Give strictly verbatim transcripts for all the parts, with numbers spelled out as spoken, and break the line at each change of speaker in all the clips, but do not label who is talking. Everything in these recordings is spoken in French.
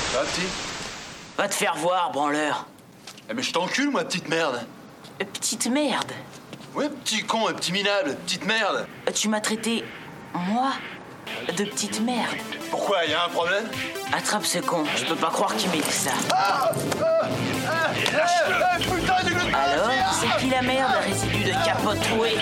Ah, petit.
Va te faire voir, branleur.
Eh mais je t'encule, moi, petite merde.
Euh, petite merde.
Ouais, petit con, et petit minable, petite merde.
Euh, Tu m'as traité, moi, de petite merde.
Pourquoi, y a un problème?
Attrape ce con, je peux pas croire qu'il m'ait dit ça.
Ah, ah, ah, ah, putain, du gloutte.
Alors, c'est qui la merde, résidu de capote trouée?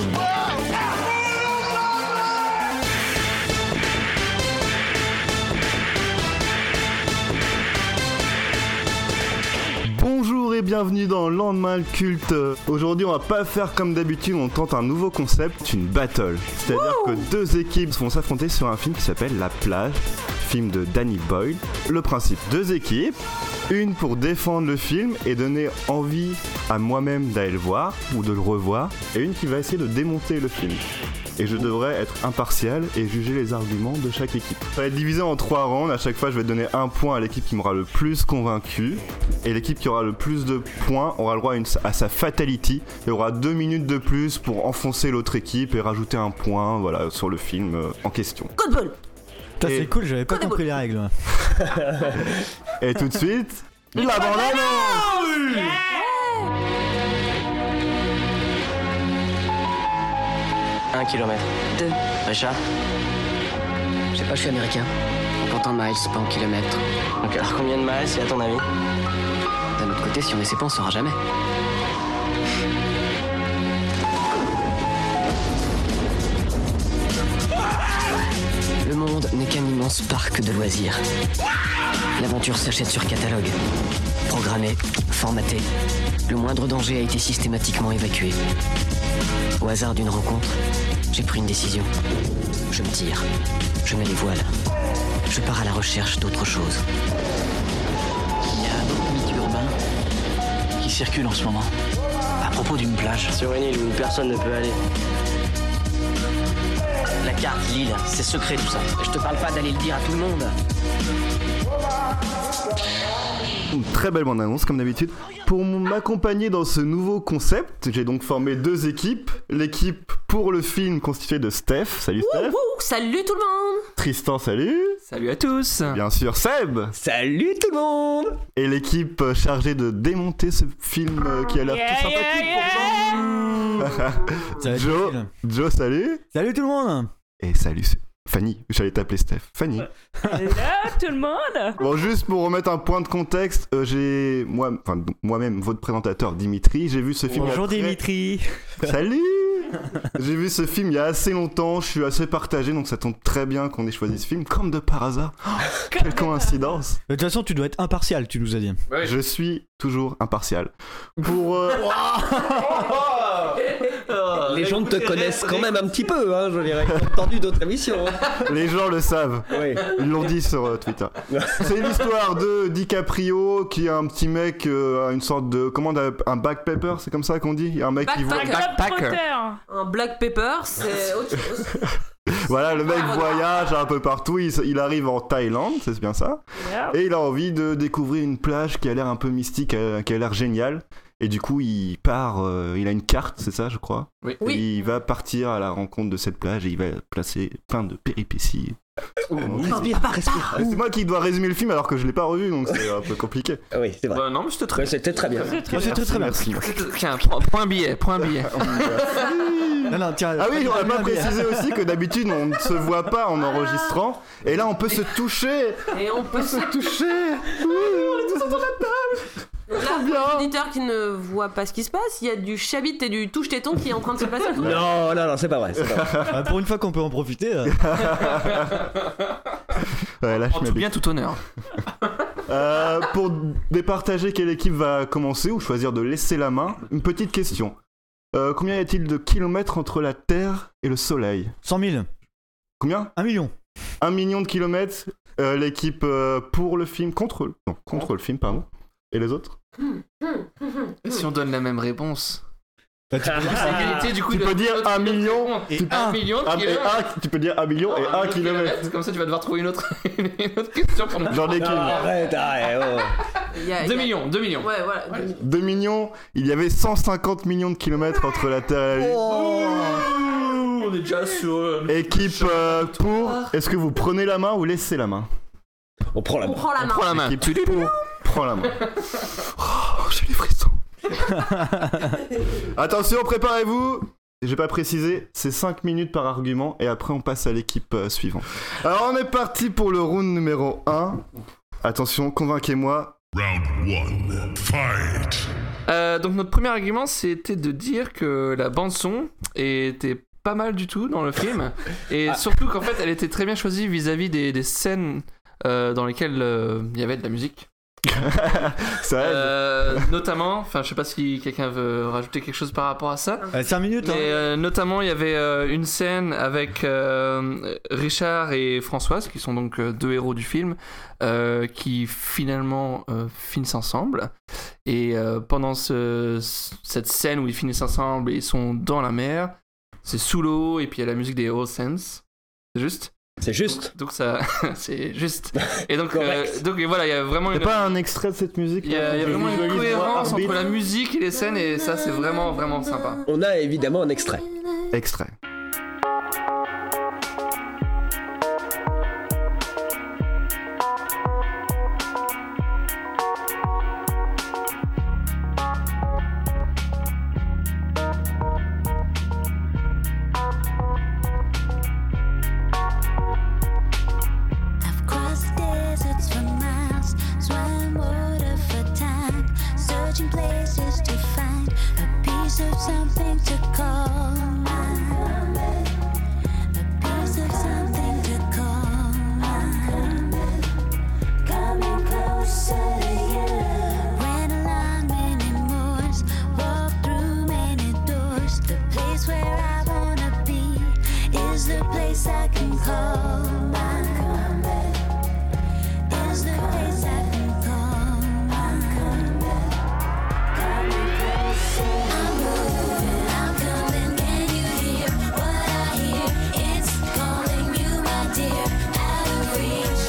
Bonjour et bienvenue dans Lendemain le culte. Aujourd'hui on va pas faire comme d'habitude, on tente un nouveau concept, une battle. C'est-à-dire que deux équipes vont s'affronter sur un film qui s'appelle La Plage, film de Danny Boyle. Le principe, deux équipes, une pour défendre le film et donner envie à moi-même d'aller le voir ou de le revoir, et une qui va essayer de démonter le film. Et je devrais être impartial et juger les arguments de chaque équipe. Ça va être divisé en trois rounds, à chaque fois je vais donner un point à l'équipe qui m'aura le plus convaincu, et l'équipe qui aura le plus de points aura le droit à, une, à sa fatality, et aura deux minutes de plus pour enfoncer l'autre équipe et rajouter un point voilà, sur le film euh, en question.
Coup de boule.
Putain, c'est cool, j'avais pas compris les règles.
Et tout de suite, la bande-annonce.
Un kilomètre.
Deux.
Richard?
Je sais pas, je suis américain. On compte en miles, pas en kilomètres.
Donc alors combien de miles, c'est à ton avis?
D'un autre côté, si on essaie pas, on saura jamais. Le monde n'est qu'un immense parc de loisirs. L'aventure s'achète sur catalogue. Programmée, formatée. Le moindre danger a été systématiquement évacué. Au hasard d'une rencontre, j'ai pris une décision. Je me tire. Je mets les voiles. Je pars à la recherche d'autre chose.
Il y a un autre mythe urbain qui circule en ce moment, à propos d'une plage. Sur une île où personne ne peut aller. La carte, l'île, c'est secret tout ça.
Je te parle pas d'aller le dire à tout le monde.
Une très belle bande-annonce comme d'habitude. Pour m'accompagner dans ce nouveau concept, j'ai donc formé deux équipes. L'équipe pour le film constituée de Steph. Salut Steph.
Wouhou, salut tout le monde.
Tristan, salut.
Salut à tous.
Bien sûr Seb.
Salut tout le monde.
Et l'équipe chargée de démonter ce film euh, qui a l'air tout sympathique pour nous. Joe, Joe, salut.
Salut tout le monde.
Et salut Fanny, j'allais t'appeler Steph. Fanny.
Hello tout le monde.
Bon, juste pour remettre un point de contexte, euh, j'ai moi, enfin moi-même, votre présentateur Dimitri, j'ai vu ce film.
Bonjour
très...
Dimitri.
Salut. J'ai vu ce film il y a assez longtemps, je suis assez partagé, donc ça tombe très bien qu'on ait choisi ce film, comme de par hasard. Oh, quelle coïncidence.
De toute façon, tu dois être impartial, tu nous as dit.
Ouais.
Je suis toujours impartial. Pour. Euh...
Les gens te connaissent quand même un petit peu, hein, je dirais. Ils ont entendu d'autres émissions. Hein.
Les gens le savent.
Oui.
Ils l'ont dit sur euh, Twitter. C'est l'histoire de DiCaprio qui est un petit mec, euh, une sorte de. Comment on appelle, un backpacker, c'est comme ça qu'on dit? Il y a un mec qui voit.
Backpacker.
Un black pepper, c'est autre chose.
Voilà, le mec voyage un peu partout, il, il arrive en Thaïlande, c'est bien ça,
Yeah.
et il a envie de découvrir une plage qui a l'air un peu mystique, euh, qui a l'air géniale, et du coup il part, euh, il a une carte, c'est ça je crois,
Oui.
et il va partir à la rencontre de cette plage et il va placer plein de péripéties.
Respire, respire.
C'est moi qui dois résumer le film alors que je l'ai pas revu, donc c'est un peu compliqué.
Ah oui, c'est vrai.
Bah non, mais c'était très
Ouais, c'était très bien.
C'est très
Moi,
bien.
c'est très très bien.
Merci.
Tiens, point, point billet, point billet.
Non, non, tiens.
Ah oui, on a pas
bien, bien.
précisé aussi que d'habitude on ne se voit pas en enregistrant, et là on peut se toucher.
Et on peut se
Toucher. Oui, on est tous autour de la table.
Donc là, pour les auditeurs qui ne voient pas ce qui se passe, il y a du chabit et du touche-téton qui est en train de se passer.
Non, non, non, c'est pas vrai. C'est pas vrai.
Ah, pour une fois qu'on peut en profiter. euh.
Ouais, là, je
En tout
m'habille.
bien, tout honneur.
Euh, pour départager quelle équipe va commencer ou choisir de laisser la main, une petite question. Euh, combien y a-t-il de kilomètres entre la Terre et le Soleil?
cent mille.
Combien?
Un million.
Un million de kilomètres. Euh, l'équipe euh, pour le film, contre le... Non, contre le film, pardon. Et les autres?
Et si on donne la même réponse?
Bah, tu peux dire-
C'est égalité, du coup.
Tu
de-
peux dire un million
Et
tu-
un million de
Ah, et
kilomètres.
un- tu peux dire un million et un kilomètre.
Comme ça, tu vas devoir trouver une autre, une autre question pour moi.
J'en ai
Non,
qu'une.
arrête, arrête. Oh.
Il y a- il y
Deux
a-
millions, deux millions.
Ouais, voilà. deux millions.
deux millions, il y avait cent cinquante millions de kilomètres entre la Terre et la Lune.
Ouh, on est déjà sur. euh,
Équipe euh, pour, est-ce que vous prenez la main ou laissez la main?
On prend la
On
main.
prend la
On
main.
prend la main.
L'équipe Pau prend la main. Oh, j'ai les frissons. Attention, préparez-vous. J'ai pas précisé, c'est cinq minutes par argument et après on passe à l'équipe euh, suivante. Alors on est parti pour le round numéro un. Attention, convainquez-moi.
Round one, fight.
Euh, donc notre premier argument c'était de dire que la bande son était pas mal du tout dans le film et
Ah.
surtout qu'en fait elle était très bien choisie vis-à-vis des, des scènes euh, dans lesquelles euh, il y avait de la musique.
Ça aide.
Euh, notamment, enfin je sais pas si quelqu'un veut rajouter quelque chose par rapport à ça.
cinq minutes,
Mais
hein.
euh, notamment il y avait euh, une scène avec euh, Richard et Françoise qui sont donc euh, deux héros du film euh, qui finalement euh, finissent ensemble et euh, pendant ce, cette scène où ils finissent ensemble et ils sont dans la mer, c'est sous l'eau et puis il y a la musique des Oceans, c'est juste.
C'est juste.
Donc ça, c'est juste. Et donc,
Correct.
euh, donc voilà, il y a vraiment
C'est
une.
pas un extrait de cette musique
Il y a, il y a
là,
vraiment
je
une
visualise, moi,
cohérence
arbitre.
entre la musique et les scènes et ça c'est vraiment vraiment sympa.
On a évidemment un extrait.
Extrait.
I've crossed deserts for miles, swam water for time, searching places to find a piece of something to call mine. A piece of something to call mine. Coming closer to you. Ran along many moors, walked through many doors. The place where I wanna be is the place I can call mine. Is the place I can call mine. Coming closer. I'm moving, I'm coming. Can you hear what I hear? It's calling you, my dear. Out of reach,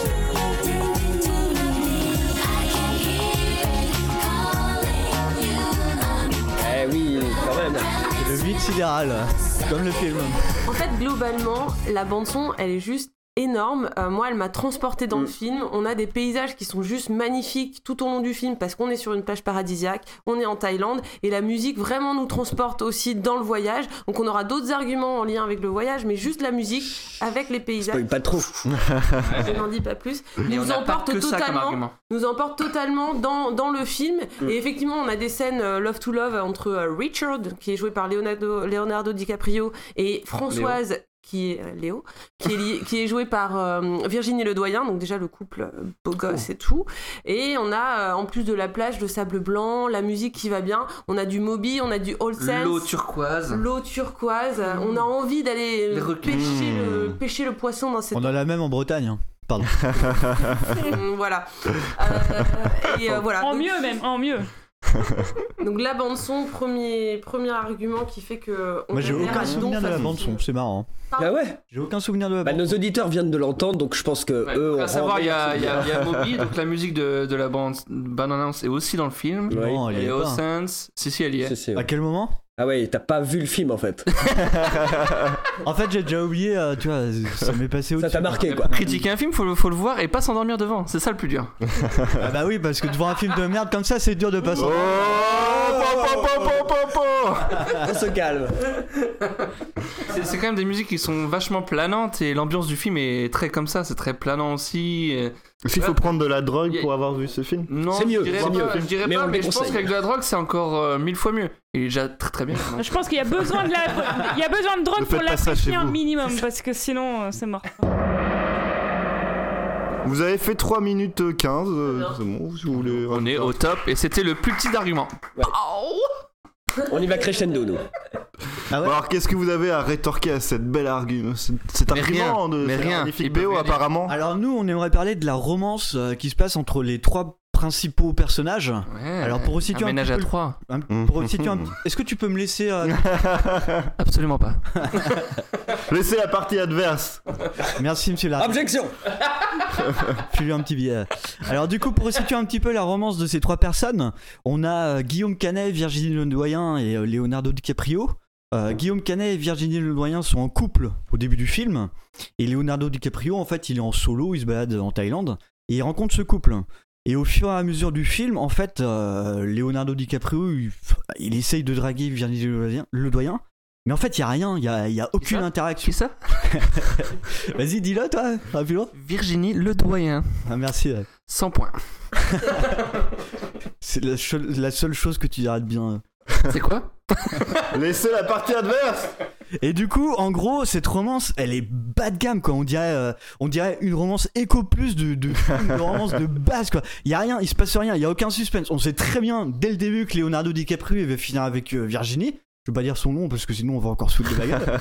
I can hear it calling you.
Eh oui, quand même.
C'est le vide sidéral, comme le film.
En fait, globalement, la bande-son, elle est juste énorme. Euh, moi, elle m'a transportée dans
Mm.
le film. On a des paysages qui sont juste magnifiques tout au long du film parce qu'on est sur une plage paradisiaque, on est en Thaïlande et la musique vraiment nous transporte aussi dans le voyage. Donc, on aura d'autres arguments en lien avec le voyage, mais juste la musique avec les paysages.
Spoil pas trop.
Je n'en dis pas plus.
Et on
Nous
n'a pas
emporte
que ça comme
totalement,
argument.
nous emporte totalement dans, dans le film.
Mm.
Et effectivement, on a des scènes euh, love to love entre euh, Richard, qui est joué par Leonardo, Leonardo DiCaprio, et Françoise, qui est euh, Léo, qui est, li- qui est joué par euh, Virginie Ledoyen, donc déjà le couple euh, beau gosse et tout. Et on a, euh, en plus de la plage, le sable blanc, la musique qui va bien, on a du Moby, on a du All Sense.
L'eau turquoise.
L'eau turquoise, on a envie d'aller
Les
euh,
requins.
pêcher,
Mmh.
le, pêcher le poisson dans cette
On a la même en Bretagne. hein. Pardon.
Mm, voilà. Euh, et euh, voilà.
En
Donc-
mieux même, en mieux.
Donc la bande son, premier premier argument qui fait que. on
Moi j'ai
adhère
aucun
à
souvenir de la
Don
bande son, c'est marrant.
Ah ouais.
J'ai aucun souvenir de la
Bah,
bande
nos auditeurs viennent de l'entendre, donc je pense que
Ouais,
eux
à
ont.
savoir, il y a, il y a- il y a Moby, donc la musique de, de la bande, bande annonce est aussi dans le film.
Ouais.
Non, elle y
Et
est pas.
Oceans, si si elle y est.
C'est- c'est-
À quel moment?
Ah ouais, t'as pas vu le film en fait.
En fait, j'ai déjà oublié, euh, tu vois, ça m'est passé au-dessus.
Ça t'a marqué quoi.
Critiquer un film, faut, le- faut le voir et pas s'endormir devant, c'est ça le plus dur.
Ah bah oui, parce que devant un film de merde comme ça, c'est dur de passer.
Oh, po, po, po, po, po, po.
On se calme.
C'est c'est quand même des musiques qui sont vachement planantes et l'ambiance du film est très comme ça, c'est très planant aussi. et-
Est-ce qu'il faut prendre de la drogue
Y a-
pour avoir vu ce film?
Non,
C'est mieux,
je dirais
c'est
pas,
mieux.
je dirais
Mais
pas,
on le
mais je pense
déconseille.
qu'avec de la drogue, c'est encore euh, mille fois mieux. Il est déjà très très bien.
Je pense qu'il y a besoin de la, il y a besoin de
Ne
drogue
faites
pour
pas ça
l'apprécier
chez
un
vous.
minimum parce que sinon euh, c'est mort.
Vous avez fait trois minutes quinze, euh, c'est bon, si vous voulez.
On est au top et c'était le plus petit argument.
Ouais. On y va crescendo nous.
Ah ouais.
Bon, alors qu'est-ce que vous avez à rétorquer à cette belle argument, cet, cet
Mais
argument
rien,
de
mais
cette
rien,
magnifique
ils peuvent
B O
rien dire.
apparemment?
Alors nous, on aimerait parler de la romance euh, qui se passe entre les trois principaux personnages.
Ouais,
Alors pour resituer
un
un
ménage
petit
à
peu le-
trois.
Un- pour resituer un- Est-ce que tu peux me laisser euh,
Absolument pas.
Laissez la partie adverse.
Merci monsieur Larry.
Objection.
File-lui un petit billet. Alors du coup, pour resituer un petit peu la romance de ces trois personnes, on a euh, Guillaume Canet, Virginie Ledoyen et euh, Leonardo DiCaprio. Euh, Guillaume Canet et Virginie Ledoyen sont en couple au début du film. Et Leonardo DiCaprio, en fait, il est en solo, il se balade en Thaïlande. et il rencontre ce couple. Et au fur et à mesure du film, en fait, euh, Leonardo DiCaprio, il, il essaye de draguer Virginie Ledoyen, Ledoyen mais en fait, il n'y a rien, il n'y a, y a aucune interaction.
Qui ça?
Vas-y, dis-le, toi, rapidement.
Virginie Ledoyen.
Ah, merci. Ouais.
cent points.
C'est la, cho- la seule chose que tu diras de bien.
C'est quoi?
Laissez la partie adverse.
Et du coup, en gros, cette romance, elle est bas de gamme, quoi. On dirait, euh, on dirait une romance éco plus de, de film, une romance de base, quoi. Il y a rien, il se passe rien, il y a aucun suspense. On sait très bien dès le début que Leonardo DiCaprio il va finir avec euh, Virginie. Je vais pas dire son nom parce que sinon on va encore se foutre de la gueule.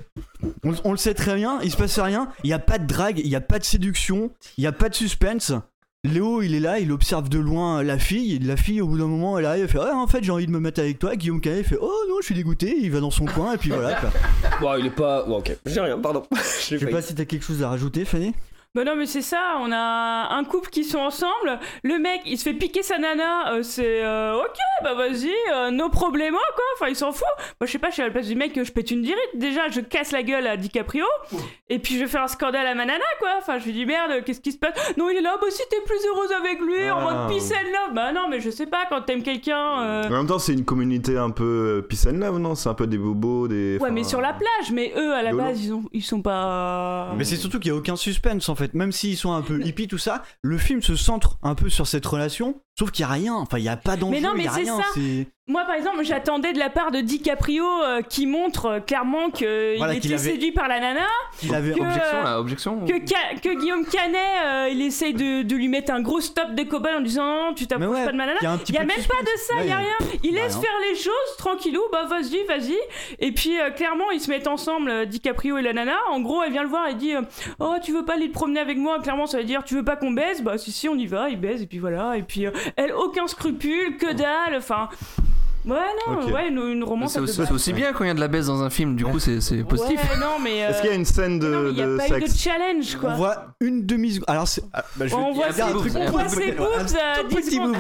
on, on le sait très bien, il se passe rien. Il y a pas de drague, il y a pas de séduction, il y a pas de suspense. Léo, il est là, il observe de loin la fille. Et la fille, au bout d'un moment, elle arrive, elle fait ah, en fait, j'ai envie de me mettre avec toi. Guillaume Canet fait oh non, je suis dégoûté. Il va dans son coin et puis voilà. Quoi.
Bon, il est pas. Bon, ok, j'ai rien, pardon.
Je sais pas si t'as quelque chose à rajouter, Fanny.
Bah non mais c'est ça, on a un couple qui sont ensemble, le mec il se fait piquer sa nana, euh, c'est euh, ok bah vas-y, euh, no problemo quoi, enfin il s'en fout. Moi je sais pas, je suis à la place du mec, je pète une dirite, déjà je casse la gueule à DiCaprio, et puis je fais un scandale à ma nana quoi, enfin je lui dis merde qu'est-ce qui se passe, non il est là, bah si t'es plus heureuse avec lui, en mode peace and love, bah non mais je sais pas, quand t'aimes quelqu'un... Euh...
En même temps c'est une communauté un peu peace and love non, c'est un peu des bobos, des...
Ouais mais sur la plage, mais eux à la
Yolo.
base ils, ont, ils sont pas...
Mais c'est surtout qu'il y a aucun suspense en fait. Même s'ils sont un peu hippies, tout ça, le film se centre un peu sur cette relation, sauf qu'il n'y a rien, enfin il n'y a pas d'enjeu,
mais non, mais
il n'y a
c'est
rien.
Ça.
C'est...
Moi par exemple, j'attendais de la part de DiCaprio euh, qui montre euh, clairement qu'il
voilà,
était
qu'il avait...
séduit par la nana.
Il avait
que,
objection là, objection.
Que, Ca- que Guillaume Canet, euh, il essaye de, de lui mettre un gros stop de cobaye en disant non, tu t'approches
ouais,
pas de ma nana.
Il
n'y a, a même pas de ça, il n'y a rien. Il
bah,
laisse
non.
faire les choses tranquillou, bah vas-y, vas-y. Et puis euh, clairement, ils se mettent ensemble, euh, DiCaprio et la nana. En gros, elle vient le voir et dit euh, oh, tu veux pas aller te promener avec moi? Clairement, ça veut dire tu veux pas qu'on baise? Bah si, si, on y va, il baise, et puis voilà. Et puis euh, elle, aucun scrupule, que dalle, enfin. Ouais, non,
okay.
ouais, une, une romance.
C'est aussi, c'est aussi bien quand il y a de la baisse dans un film, du coup, c'est, c'est positif.
Ouais, non, mais. Euh...
Est-ce qu'il y a une scène de,
non, il n'y a
de
pas
sexe?
eu de challenge, quoi.
On voit une demi-seconde. Alors, c'est. Ah, bah, je vais
on voit ses boobs, on voit ses boobs à dix secondes.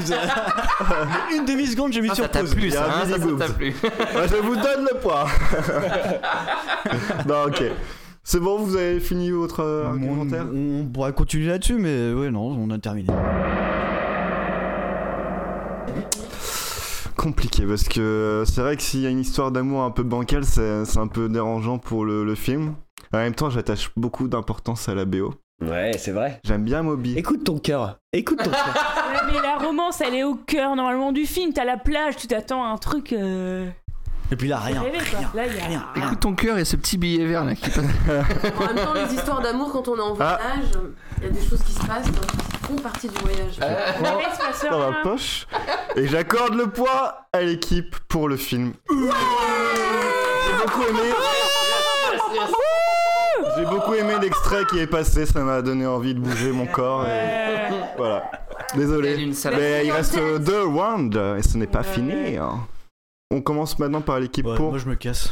Une demi-seconde, j'ai mis
ah,
sur
ça t'a
pause.
plu, ça,
hein,
ça, ça t'a plu.
Ouais, je vous donne le poids. Non, ok. C'est bon, vous avez fini votre euh, argumentaire?
on, on pourrait continuer là-dessus, mais ouais, non, on a terminé.
Compliqué parce que c'est vrai que s'il y a une histoire d'amour un peu bancale, c'est, c'est un peu dérangeant pour le, le film. En même temps, j'attache beaucoup d'importance à la B O.
Ouais, c'est vrai.
J'aime bien Moby.
Écoute ton cœur. Écoute ton cœur.
Ouais, mais la romance, elle est au cœur normalement du film. T'as la plage, tu t'attends à un truc. Euh...
Et puis là, rien.
Rêver,
rien,
là, y a
rien, rien.
Écoute ton cœur et ce petit billet vert là qui passe.
En même temps, les histoires d'amour, quand on est en voyage, il y a des choses qui se passent qui font partie du voyage.
Euh, dans ma poche. Et j'accorde le poids à l'équipe pour le film. Ouais J'ai beaucoup aimé. J'ai beaucoup aimé l'extrait qui est passé, ça m'a donné envie de bouger mon corps. Et... Voilà. Désolé. Mais il reste deux rounds et ce n'est pas ouais. fini. Hein. On commence maintenant par l'équipe
ouais,
pour.
Moi je me casse.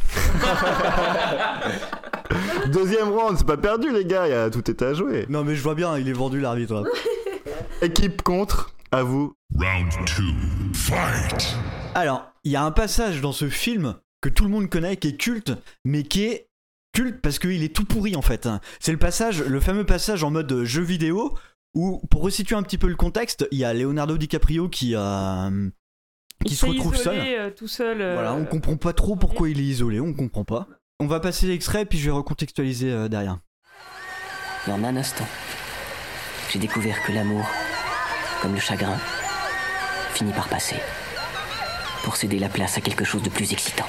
Deuxième round, c'est pas perdu les gars, y a... tout est à jouer.
Non mais je vois bien, il est vendu l'arbitre.
Équipe contre, à vous.
Round two, fight.
Alors, il y a un passage dans ce film que tout le monde connaît, qui est culte, mais qui est culte parce qu'il est tout pourri en fait. C'est le passage, le fameux passage en mode jeu vidéo où, pour resituer un petit peu le contexte, il y a Leonardo DiCaprio qui a. Euh... qui
il
se retrouve
isolé,
seul.
Euh, tout seul. Euh...
Voilà, on comprend pas trop pourquoi il est isolé, on comprend pas. On va passer l'extrait puis je vais recontextualiser euh, derrière.
Et en un instant, j'ai découvert que l'amour, comme le chagrin, finit par passer, pour céder la place à quelque chose de plus excitant.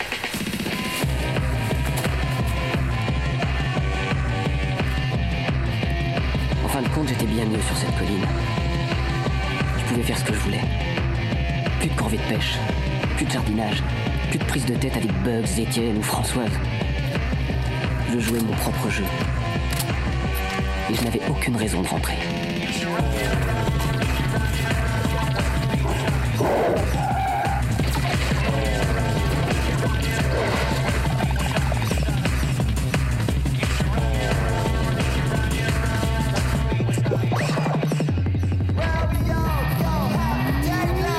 En fin de compte, j'étais bien mieux sur cette colline. Je pouvais faire ce que je voulais. Plus de corvée de pêche, plus de jardinage, plus de prise de tête avec Bugs, Étienne ou Françoise. Je jouais mon propre jeu. Et je n'avais aucune raison de rentrer.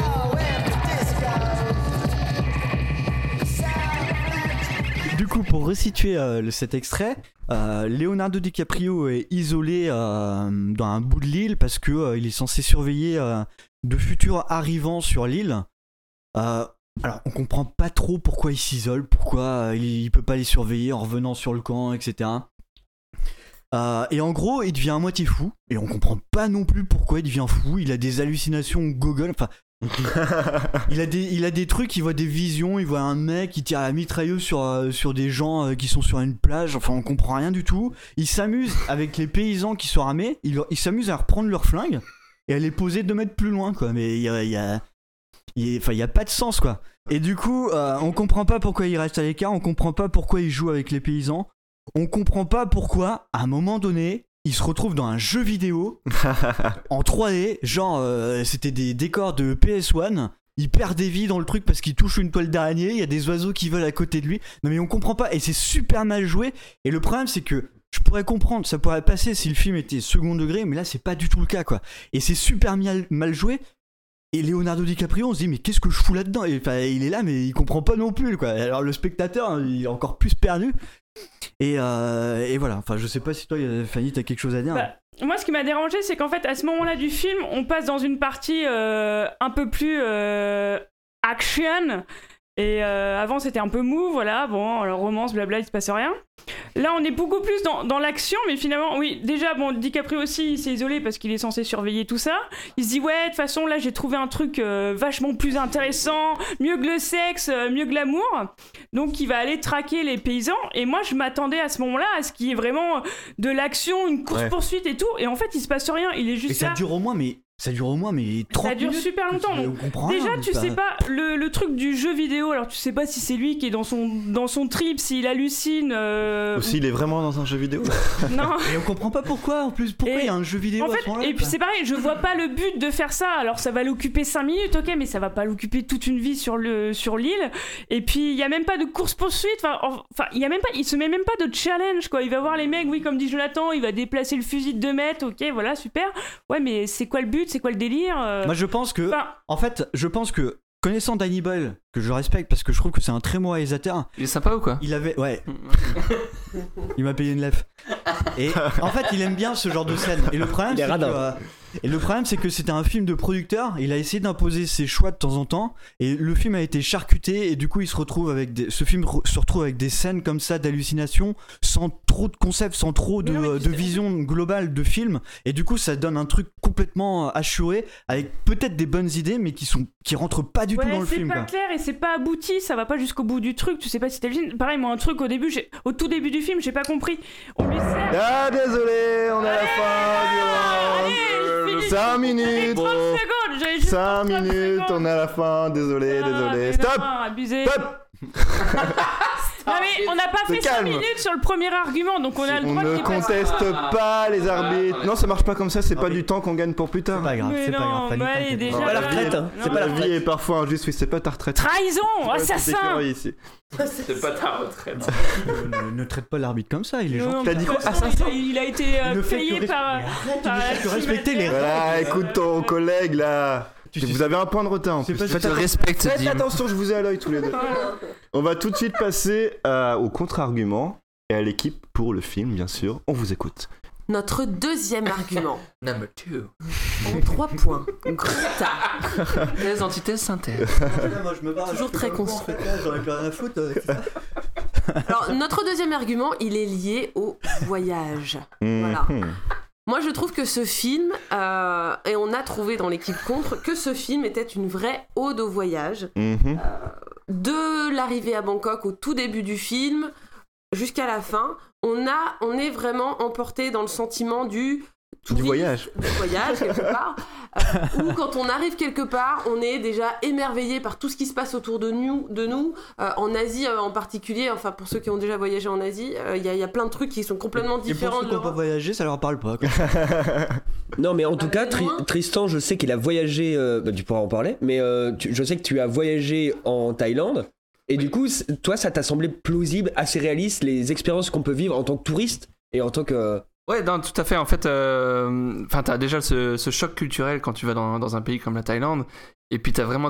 Du coup, pour resituer euh, le- cet extrait, euh, Leonardo DiCaprio est isolé euh, dans un bout de l'île parce que euh, il est censé surveiller euh, de futurs arrivants sur l'île. Euh, alors on comprend pas trop pourquoi il s'isole, pourquoi euh, il, il peut pas les surveiller en revenant sur le camp, et cetera. Euh, et en gros, il devient à moitié fou, et on comprend pas non plus pourquoi il devient fou. Il a des hallucinations Google, enfin. il, a des, il a des trucs, il voit des visions, il voit un mec qui tire à la mitrailleuse sur, euh, sur des gens euh, qui sont sur une plage, enfin on comprend rien du tout. Il s'amuse avec les paysans qui sont ramés, il, il s'amuse à reprendre leurs flingues et à les poser deux mètres plus loin, quoi. Mais il y a, il y a, il y a, enfin, il y a pas de sens, quoi. Et du coup, euh, on comprend pas pourquoi il reste à l'écart, on comprend pas pourquoi il joue avec les paysans, on comprend pas pourquoi, à un moment donné, il se retrouve dans un jeu vidéo en trois D, genre euh, c'était des décors de P S un. Il perd des vies dans le truc parce qu'il touche une toile d'araignée, il y a des oiseaux qui volent à côté de lui. Non mais on comprend pas, et c'est super mal joué. Et le problème c'est que je pourrais comprendre, ça pourrait passer si le film était second degré, mais là c'est pas du tout le cas, quoi. Et c'est super mal, mal joué. Et Leonardo DiCaprio, on se dit mais qu'est-ce que je fous là-dedans? Et, enfin, il est là mais il comprend pas non plus, quoi. Alors le spectateur, il est encore plus perdu. Et, euh, et voilà, enfin je sais pas si toi Fanny t'as quelque chose à dire.
Bah, moi ce qui m'a dérangé c'est qu'en fait à ce moment là du film on passe dans une partie euh, un peu plus euh, action et euh, avant c'était un peu mou, voilà, bon alors romance blabla il se passe rien. Là on est beaucoup plus dans, dans l'action, mais finalement oui déjà bon DiCaprio aussi il s'est isolé parce qu'il est censé surveiller tout ça. Il se dit ouais de toute façon là j'ai trouvé un truc euh, vachement plus intéressant, mieux que le sexe, euh, mieux que l'amour, donc il va aller traquer les paysans. Et moi je m'attendais à ce moment là à ce qu'il y ait vraiment de l'action, une course poursuite et tout, et en fait il se passe rien, il est juste
et ça
là.
dure au moins mais ça dure au moins mais trente
Ça dure
minutes,
super longtemps.
on comprend
Déjà,
rien,
tu
pas...
sais pas le, le truc du jeu vidéo. Alors, tu sais pas si c'est lui qui est dans son dans son trip, s'il hallucine. Euh,
ou s'il est vraiment dans un jeu vidéo.
Non.
Et on comprend pas pourquoi. En plus, pourquoi il y a un jeu vidéo
en fait,
à ce moment-là.
Et puis c'est pareil, je vois pas le but de faire ça. Alors, ça va l'occuper cinq minutes, ok, mais ça va pas l'occuper toute une vie sur le sur l'île. Et puis, il y a même pas de course poursuite. Enfin, enfin, il y a même pas, il se met même pas de challenge, quoi. Il va voir les mecs, oui, comme dit Jonathan, il va déplacer le fusil de deux mètres, ok, voilà, super. Ouais, mais c'est quoi le but, c'est quoi le délire? euh...
Moi, je pense que,
enfin...
en fait, je pense que connaissant Danny Boyle, que je respecte parce que je trouve que c'est un très bon réalisateur.
Il est sympa ou quoi?
Il avait, ouais. Il m'a payé une lèvre. Et en fait, il aime bien ce genre de scène. Et le problème, c'est que, euh, et le problème, c'est que c'était un film de producteur. Il a essayé d'imposer ses choix de temps en temps, et le film a été charcuté. Et du coup, il se retrouve avec des, ce film re- se retrouve avec des scènes comme ça d'hallucination, sans trop de concepts, sans trop de,
non,
de vision globale de film. Et du coup, ça donne un truc complètement assuré, avec peut-être des bonnes idées, mais qui sont qui rentrent pas du
ouais,
tout dans le film.
C'est pas
quoi.
clair et c'est pas abouti, ça va pas jusqu'au bout du truc. Tu sais pas si t'as le film. Pareil, moi, un truc au début, j'ai... au tout début du film, j'ai pas compris. On lui sert.
Ah, désolé, on est à la fin du round. cinq minutes.
trente secondes, j'avais juste
cinq
trente
minutes,
secondes.
on est à la fin, désolé,
Ah,
désolé.
mais
Stop.
non, abusé.
Stop.
Non mais on n'a pas fait cinq minutes sur le premier argument, donc on a le
On
droit de
ne
dépasser.
conteste pas les arbitres. Non, ça marche pas comme ça, c'est pas du temps qu'on gagne pour plus tard.
C'est pas grave,
Mais
c'est pas
non,
grave. Fanny,
bah,
t'inquiète
déjà-
pas.
Non,
pas la
la
retraite,
vie-
hein. C'est pas
La
la
vie
retraite.
est parfois injuste, oui, c'est pas ta retraite.
Trahison,
C'est
assassin.
écœuré ici.
C'est pas ta retraite.
Ne, ne traite pas l'arbitre comme ça, il est
Non,
gentil.
non,
T'as dit
de
quoi,
toute façon,
assassin
il, a- il a été euh,
Il ne fait que
payé
res-
par.
Mais arrête,
par
il ne fait que respecter les
Voilà, écoute ton collègue là.
Tu sais-
Vous avez un point de retard en
C'est
plus.
pas-
Je te
Faites
respecte,
Faites
Dim.
attention, je vous ai à l'œil tous les deux. On va tout de suite passer euh, au contre-argument et à l'équipe pour le film, bien sûr. On vous écoute.
Notre deuxième argument,
Number two.
en trois points. Greta.
Thèse, antithèse, synthèse.
Toujours très construit.
J'aurais plus rien à foutre.
Alors, notre deuxième argument, il est lié au voyage. Voilà.
Mhm.
Moi, je trouve que ce film, euh, et on a trouvé dans l'équipe contre, que ce film était une vraie ode au voyage.
Mhm.
De l'arrivée à Bangkok au tout début du film jusqu'à la fin, on, a, on est vraiment emporté dans le sentiment du...
Du voyage.
Du voyage, quelque part. Euh, ou quand on arrive quelque part, on est déjà émerveillé par tout ce qui se passe autour de nous. De nous. Euh, en Asie euh, en particulier, enfin pour ceux qui ont déjà voyagé en Asie, il euh, y, y a plein de trucs qui sont complètement
Et pour
différents
ceux
de
qui n'ont pas
l'Europe.
voyagé, ça leur parle pas. quoi.
Non, mais en tout
Bah,
cas,
c'est
Tri-
loin.
Tristan, je sais qu'il a voyagé. euh, bah, tu pourras en parler, mais euh, tu- je sais que tu as voyagé en Thaïlande. Et du coup, c- toi, ça t'a semblé plausible, assez réaliste, les expériences qu'on peut vivre en tant que touriste et en tant que.
Ouais, non, tout à fait. En fait, euh, enfin, t'as déjà ce, ce choc culturel quand tu vas dans, dans un pays comme la Thaïlande, et puis t'as vraiment des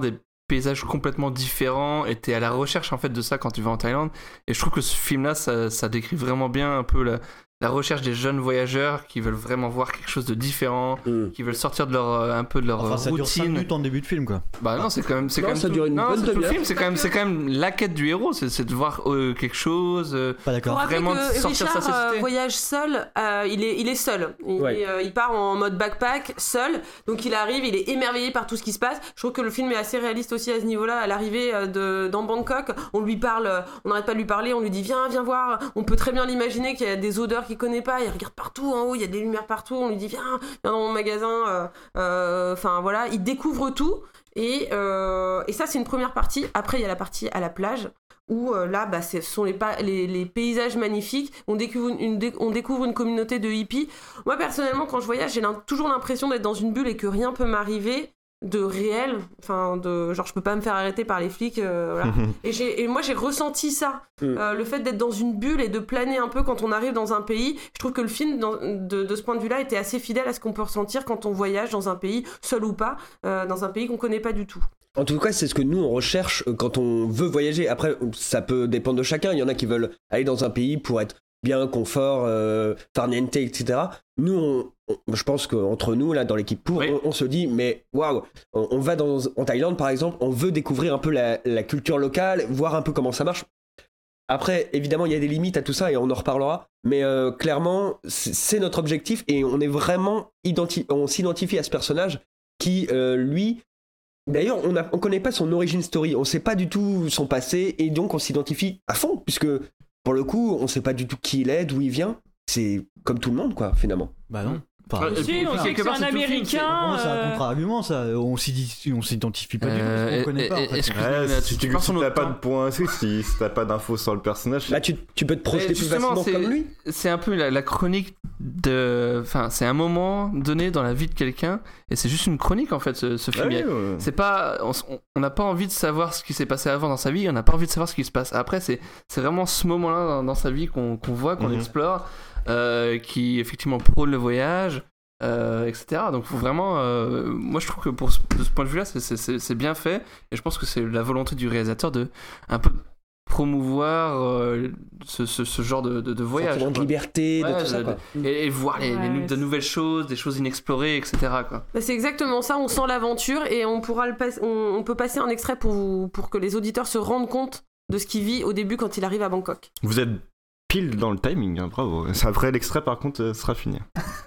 paysages complètement différents et t'es à la recherche en fait de ça quand tu vas en Thaïlande. Et je trouve que ce film-là, ça, ça décrit vraiment bien un peu la, la recherche des jeunes voyageurs qui veulent vraiment voir quelque chose de différent, mmh. qui veulent sortir de leur un peu de leur
enfin, ça
routine.
Dure cinq minutes en début de film quoi.
Bah non, c'est quand même c'est
non,
quand même
ça
tout,
dure une
non,
bonne
c'est tout le
demi-heure.
film, c'est quand même c'est quand même la quête du héros, c'est, c'est de voir euh, quelque chose, euh,
pas d'accord.
vraiment
que
sortir
Richard,
sa société.
Euh, voyage seul, euh, il est il est seul. Il,
ouais.
est, euh, il part en mode backpack seul, donc il arrive, il est émerveillé par tout ce qui se passe. Je trouve que le film est assez réaliste aussi à ce niveau-là. À l'arrivée de dans Bangkok, on lui parle, on n'arrête pas de lui parler, on lui dit viens viens voir. On peut très bien l'imaginer qu'il y a des odeurs qu'il connaît pas. Il regarde partout en haut, il y a des lumières partout. On lui dit viens viens dans mon magasin. Enfin euh, voilà, il découvre tout et euh, et ça c'est une première partie. Après il y a la partie à la plage où euh, là bah, ce sont les, pa- les, les paysages magnifiques, on découvre une, une, on découvre une communauté de hippies. Moi personnellement quand je voyage j'ai l'im- toujours l'impression d'être dans une bulle et que rien peut m'arriver de réel, enfin de genre je peux pas me faire arrêter par les flics, euh, voilà. et, j'ai, et moi j'ai ressenti ça, mm. euh, le fait d'être dans une bulle et de planer un peu quand on arrive dans un pays. Je trouve que le film dans, de, de ce point de vue là était assez fidèle à ce qu'on peut ressentir quand on voyage dans un pays, seul ou pas, euh, dans un pays qu'on connaît pas du tout.
En tout cas, c'est ce que nous on recherche quand on veut voyager. Après, ça peut dépendre de chacun. Il y en a qui veulent aller dans un pays pour être bien, confort, euh, farniente, et cetera. Nous, on, on, je pense qu'entre nous, là, dans l'équipe pour, oui. on, on se dit, mais waouh, on, on va dans, en Thaïlande, par exemple, on veut découvrir un peu la, la culture locale, voir un peu comment ça marche. Après, évidemment, il y a des limites à tout ça et on en reparlera. Mais euh, clairement, c'est, c'est notre objectif et on est vraiment identi- on s'identifie à ce personnage qui, euh, lui, d'ailleurs, on ne on connaît pas son origin story, on ne sait pas du tout son passé et donc on s'identifie à fond puisque pour le coup, on sait pas du tout qui il est, d'où il vient. C'est comme tout le monde, quoi, finalement.
Bah non.
Enfin, euh, si, on sait que c'est un américain.
C'est un contre-argument, ça. On s'identifie pas du tout, parce qu'on
euh,
connaît pas. En fait.
Ouais, si tu n'as pas de points, si, si t'as pas d'infos sur le personnage,
bah, tu, tu peux te projeter plus facilement comme lui.
C'est un peu la, la chronique de. Enfin, c'est un moment donné dans la vie de quelqu'un, et c'est juste une chronique en fait, ce, ce film.
Ouais, ouais.
C'est pas. On n'a pas envie de savoir ce qui s'est passé avant dans sa vie, on n'a pas envie de savoir ce qui se passe après. C'est, c'est vraiment ce moment-là dans, dans sa vie qu'on, qu'on voit, qu'on mm-hmm. explore. Euh, qui effectivement prône le voyage, euh, et cetera. Donc faut vraiment, euh, moi je trouve que pour ce, de ce point de vue-là, c'est, c'est, c'est bien fait, et je pense que c'est la volonté du réalisateur de un peu promouvoir euh, ce, ce, ce genre de, de, de voyage.
Sentiment de liberté,
ouais,
de tout ça, quoi.
Et, et voir les, ouais, les, de nouvelles choses, des choses inexplorées, et cetera. Quoi.
Bah c'est exactement ça, on sent l'aventure, et on, pourra le pas- on, on peut passer un extrait pour, vous, pour que les auditeurs se rendent compte de ce qu'il vit au début quand il arrive à Bangkok.
Vous êtes pile dans le timing, hein, bravo. Après l'extrait par contre euh, sera fini.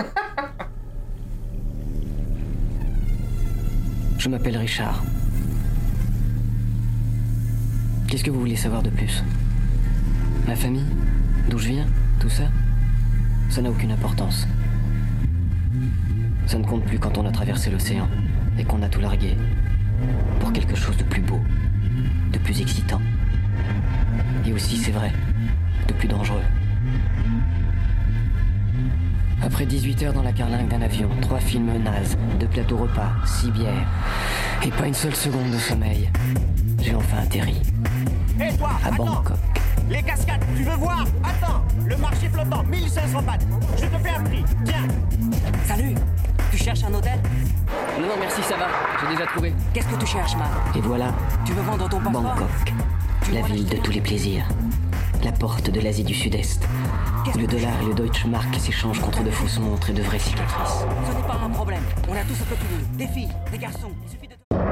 Je m'appelle Richard. Qu'est-ce que vous voulez savoir de plus ? Ma famille ? D'où je viens ? Tout ça ? Ça n'a aucune importance. Ça ne compte plus quand on a traversé l'océan et qu'on a tout largué pour quelque chose de plus beau, de plus excitant. Et aussi, c'est vrai, de plus dangereux. Après dix-huit heures dans la carlingue d'un avion, trois films nazes, deux plateaux repas, six bières, et pas une seule seconde de sommeil, j'ai enfin atterri.
Hé hey toi,
à
attends.
Bangkok.
Les cascades, tu veux voir? Attends, le marché flottant, mille cinq cents bahts. Je te fais un prix, tiens.
Salut, tu cherches un hôtel? Non, non, merci, ça va, j'ai déjà trouvé. Qu'est-ce que tu cherches, Mar? Et voilà, tu veux vendre ton passeport? Bangkok, la ville de tous les plaisirs. La porte de l'Asie du Sud-Est. Où le dollar et le Deutsche Mark s'échangent contre de fausses montres et de vraies cicatrices.
Ce n'est pas un problème. On a tout ce que tu veux. Des filles, des garçons. Il suffit de...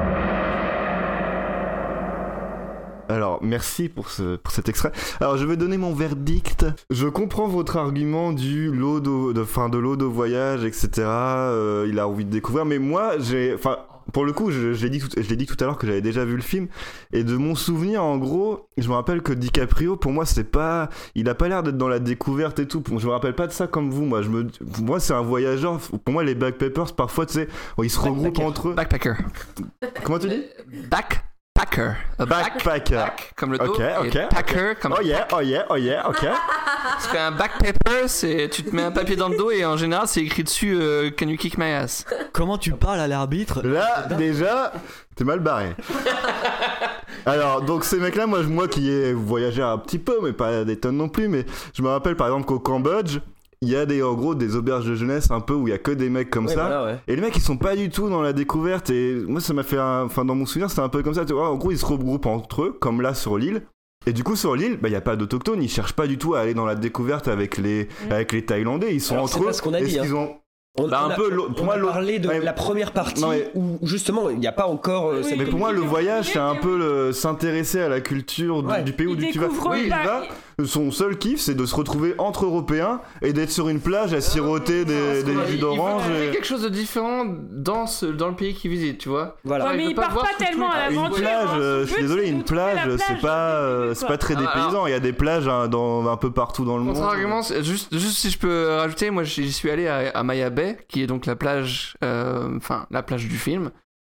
Alors, merci pour, ce, pour cet extrait. Alors, je vais donner mon verdict. Je comprends votre argument du lot de, de, fin, de l'eau de voyage, et cetera. Euh, il a envie de découvrir. Mais moi, j'ai... Enfin, pour le coup, je, je, l'ai dit tout, je l'ai dit tout à l'heure que j'avais déjà vu le film. Et de mon souvenir, en gros, je me rappelle que DiCaprio, pour moi, c'est pas... Il a pas l'air d'être dans la découverte et tout. Je me rappelle pas de ça comme vous. Moi, je me... moi c'est un voyageur. Pour moi, les backpackers, parfois, tu sais, ils se regroupent entre eux.
Backpacker.
Comment tu dis?
Back. Packer. A
backpacker.
Back, comme le dos.
Ok, ok.
Et packer, comme
oh yeah, oh yeah, oh yeah, ok.
Parce qu'un backpacker, c'est tu te mets un papier dans le dos et en général, c'est écrit dessus euh, Can you kick my ass?
Comment tu parles à l'arbitre?
Là, déjà, t'es mal barré. Alors, donc ces mecs-là, moi, moi qui ai voyagé un petit peu, mais pas des tonnes non plus, mais je me rappelle par exemple qu'au Cambodge, il y a des, en gros des auberges de jeunesse un peu où il y a que des mecs comme
Ouais,
ça.
voilà, ouais.
Et les mecs ils sont pas du tout dans la découverte. Et moi ça m'a fait un... Enfin dans mon souvenir c'était un peu comme ça. Tu vois, en gros ils se regroupent entre eux, comme là sur l'île. Et du coup sur l'île, bah il y a pas d'autochtones, ils cherchent pas du tout à aller dans la découverte avec les
Mm.
avec les Thaïlandais, ils sont
Alors,
entre
c'est
eux.
pas ce qu'on a dit,
Est-ce
hein.
qu'ils ont
On,
Bah,
on
un
a,
peu, l'au- pour
on
moi,
a
l'au-
parlé de
ouais.
la première partie
Non, mais-
où justement il n'y a pas encore. euh,
Oui,
cette-
Mais pour moi, le voyage, c'est un peu le- s'intéresser à la culture du,
Ouais.
du pays où
Il
tu vas.
découvre
Oui, il
pas-
va. Son seul kiff, c'est de se retrouver entre Européens et d'être sur une plage à siroter des, des jus d'orange.
Il veut
et-
quelque chose de différent dans, ce, dans le pays qu'il visite, tu vois.
Voilà.
Ouais,
Genre,
mais
veut
il part
voir
pas
tout le
tellement
truc.
à
Une
l'aventure.
plage,
hein.
euh,
Son
je suis
but,
désolé,
c'est
une
de trouver la
plage, c'est
plage
pas,
dès le
euh,
début,
c'est
quoi.
pas très
Ah,
dépaysant. Il y a des plages hein, dans, un peu partout dans le monde.
Contre-argument, c'est- juste, juste si je peux rajouter, moi j'y suis allé à, à Maya Bay, qui est donc la plage, euh, enfin la plage du film.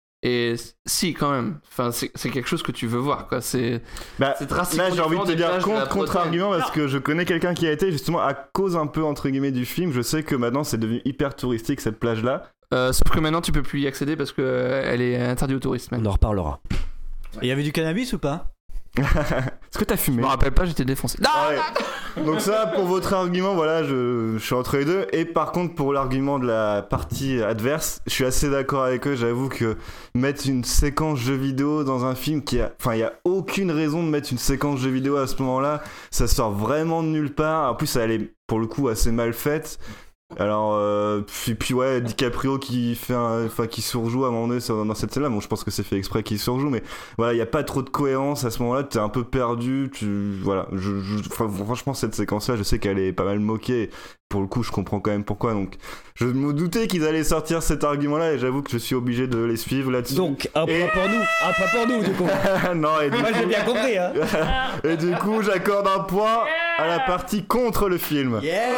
Et si quand même, enfin c'est c'est quelque chose que tu veux voir quoi. C'est
Bah,
c'est drastiquement
là, j'ai envie de te
différent des
dire
plages de la
contre, contre-argument parce que je connais quelqu'un qui a été justement à cause un peu entre guillemets du film. Je sais que maintenant c'est devenu hyper touristique cette plage-là.
Euh, sauf que maintenant tu peux plus y accéder parce que euh, elle est interdite aux touristes.
On
Même.
en reparlera.
Et il y avait du cannabis ou pas?
Est-ce que t'as
Je
fumé?
me rappelle pas, j'étais défoncé. Non,
Ah ouais. Donc ça, pour votre argument, voilà, je, je suis entre les deux. Et par contre, pour l'argument de la partie adverse, je suis assez d'accord avec eux. J'avoue que mettre une séquence jeu vidéo dans un film qui a... Enfin, il n'y a aucune raison de mettre une séquence jeu vidéo à ce moment-là. Ça sort vraiment de nulle part. En plus, elle est, pour le coup, assez mal faite. Alors, euh, puis, puis ouais, DiCaprio qui fait un, enfin qui surjoue à un moment donné sur- dans cette scène-là. Bon, je pense que c'est fait exprès qu'il surjoue, mais voilà, il y a pas trop de cohérence à ce moment-là. T'es un peu perdu. Tu, voilà, je, je- enfin, franchement, cette séquence-là, je sais qu'elle est pas mal moquée. Pour le coup, je comprends quand même pourquoi. Donc, je me doutais qu'ils allaient sortir cet argument-là, et j'avoue que je suis obligé de les suivre là-dessus.
Donc un point
Et-
pour nous, un point pour nous du coup.
non, et du
Moi
coup,
j'ai bien compris hein.
et du coup, j'accorde un point à la partie contre le film.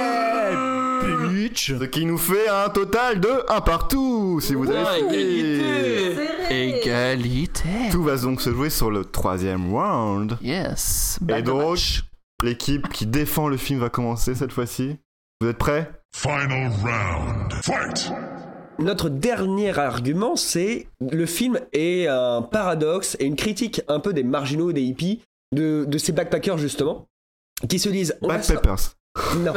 Yeah, bitch.
Ce qui nous fait un total de un partout, si vous avez
Ah,
suivi.
égalité. Égalité.
Tout va donc se jouer sur le troisième round.
Yes.
Et
Back to
donc,
match.
l'équipe qui défend le film va commencer cette fois-ci. Vous êtes prêts?
Final round. Fight!
Notre dernier argument, c'est le film est un paradoxe et une critique un peu des marginaux, des hippies, de, de ces backpackers justement, qui se disent... on va
Back
se-
Peppers.
Non.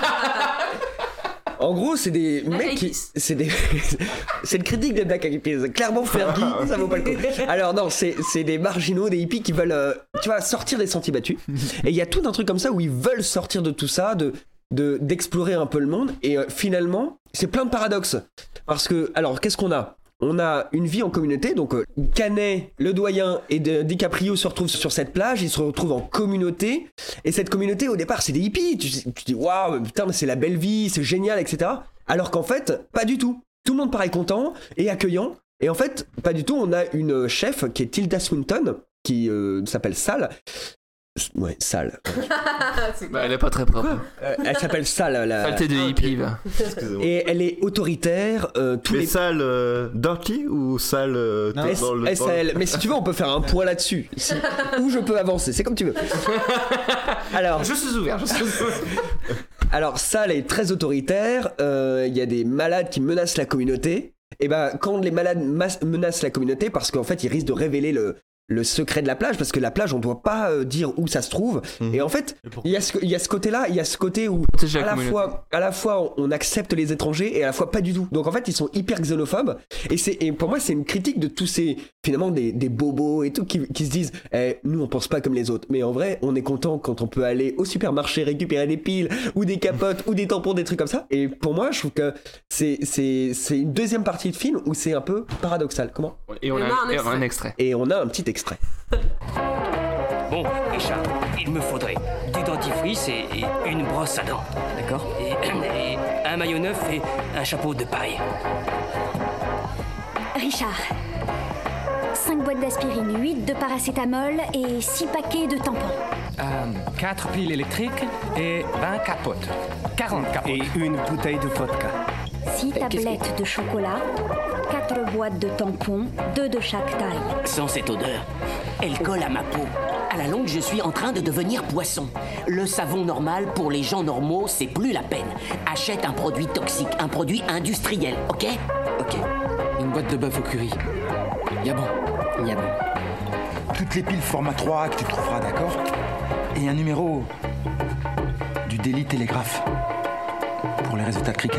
En gros, c'est des mecs qui. C'est des. C'est une critique des Black Eyed Peas. Clairement, Fergie, ça vaut pas le coup. Alors, non, c'est c'est des marginaux, des hippies qui veulent, euh, tu vois, sortir des sentiers battus. Et il y a tout un truc comme ça où ils veulent sortir de tout ça, de de- d'explorer un peu le monde. Et euh, finalement, c'est plein de paradoxes. Parce que, alors, qu'est-ce qu'on a? On a une vie en communauté, donc euh, Canet, le doyen et de- DiCaprio se retrouvent sur cette plage, ils se retrouvent en communauté, et cette communauté au départ c'est des hippies, tu, tu te dis waouh putain mais c'est la belle vie, c'est génial, et cetera. Alors qu'en fait, pas du tout. Tout le monde paraît content et accueillant, et en fait, pas du tout, on a une chef qui est Tilda Swinton, qui euh, s'appelle Sal. Ouais, Sal.
Bah, elle est pas très propre.
Euh, elle s'appelle Sal, la...
Saleté de hippie, va.
Excusez-moi.
Et elle est autoritaire, euh, tous
Mais
les...
sale euh, dirty ou sale euh,
Non,
dans
S-
le-
S A L. Mais si tu veux, on peut faire un point là-dessus. Si- Ou je peux avancer, c'est comme tu veux. Alors,
Je suis ouvert, je suis ouvert.
alors Sal est très autoritaire. euh, Il y a des malades qui menacent la communauté. Et ben, quand les malades mas- menacent la communauté, parce qu'en fait, ils risquent de révéler le, le secret de la plage, parce que la plage, on doit pas euh, dire où ça se trouve.
Mhm.
Et en fait, il y a ce, il y a ce côté-là, il y a ce côté où
Protéger la
à la
communauté.
fois, à la fois, on accepte les étrangers et à la fois pas du tout. Donc en fait, ils sont hyper xénophobes. Et c'est, et pour moi, c'est une critique de tous ces, finalement, des, des bobos et tout qui, qui se disent, eh, nous, on pense pas comme les autres. Mais en vrai, on est content quand on peut aller au supermarché récupérer des piles ou des capotes ou des tampons, des trucs comme ça. Et pour moi, je trouve que c'est, c'est, c'est une deuxième partie de film où c'est un peu paradoxal. Comment?
Et on a,
On a un
et on a un
extrait.
extrait.
Et on a un petit extrait.
Bon, Richard, il me faudrait du dentifrice et, et une brosse à dents. D'accord et, et un maillot neuf et un chapeau de paille.
Richard, cinq boîtes d'aspirine, huit de paracétamol et six paquets de tampons.
quatre piles électriques et vingt capotes. quarante capotes. Et une bouteille de vodka.
six tablettes de chocolat, quatre boîtes de tampons, deux de chaque taille.
Sans cette odeur, elle colle à ma peau. À la longue, je suis en train de devenir poisson. Le savon normal pour les gens normaux, c'est plus la peine. Achète un produit toxique, un produit industriel, ok? Ok.
Une boîte de bœuf au curry. Y'a bon.
Y'a bon.
Toutes les piles format trois A que tu trouveras, d'accord? Et un numéro du délit télégraphe. pour les résultats de cricket.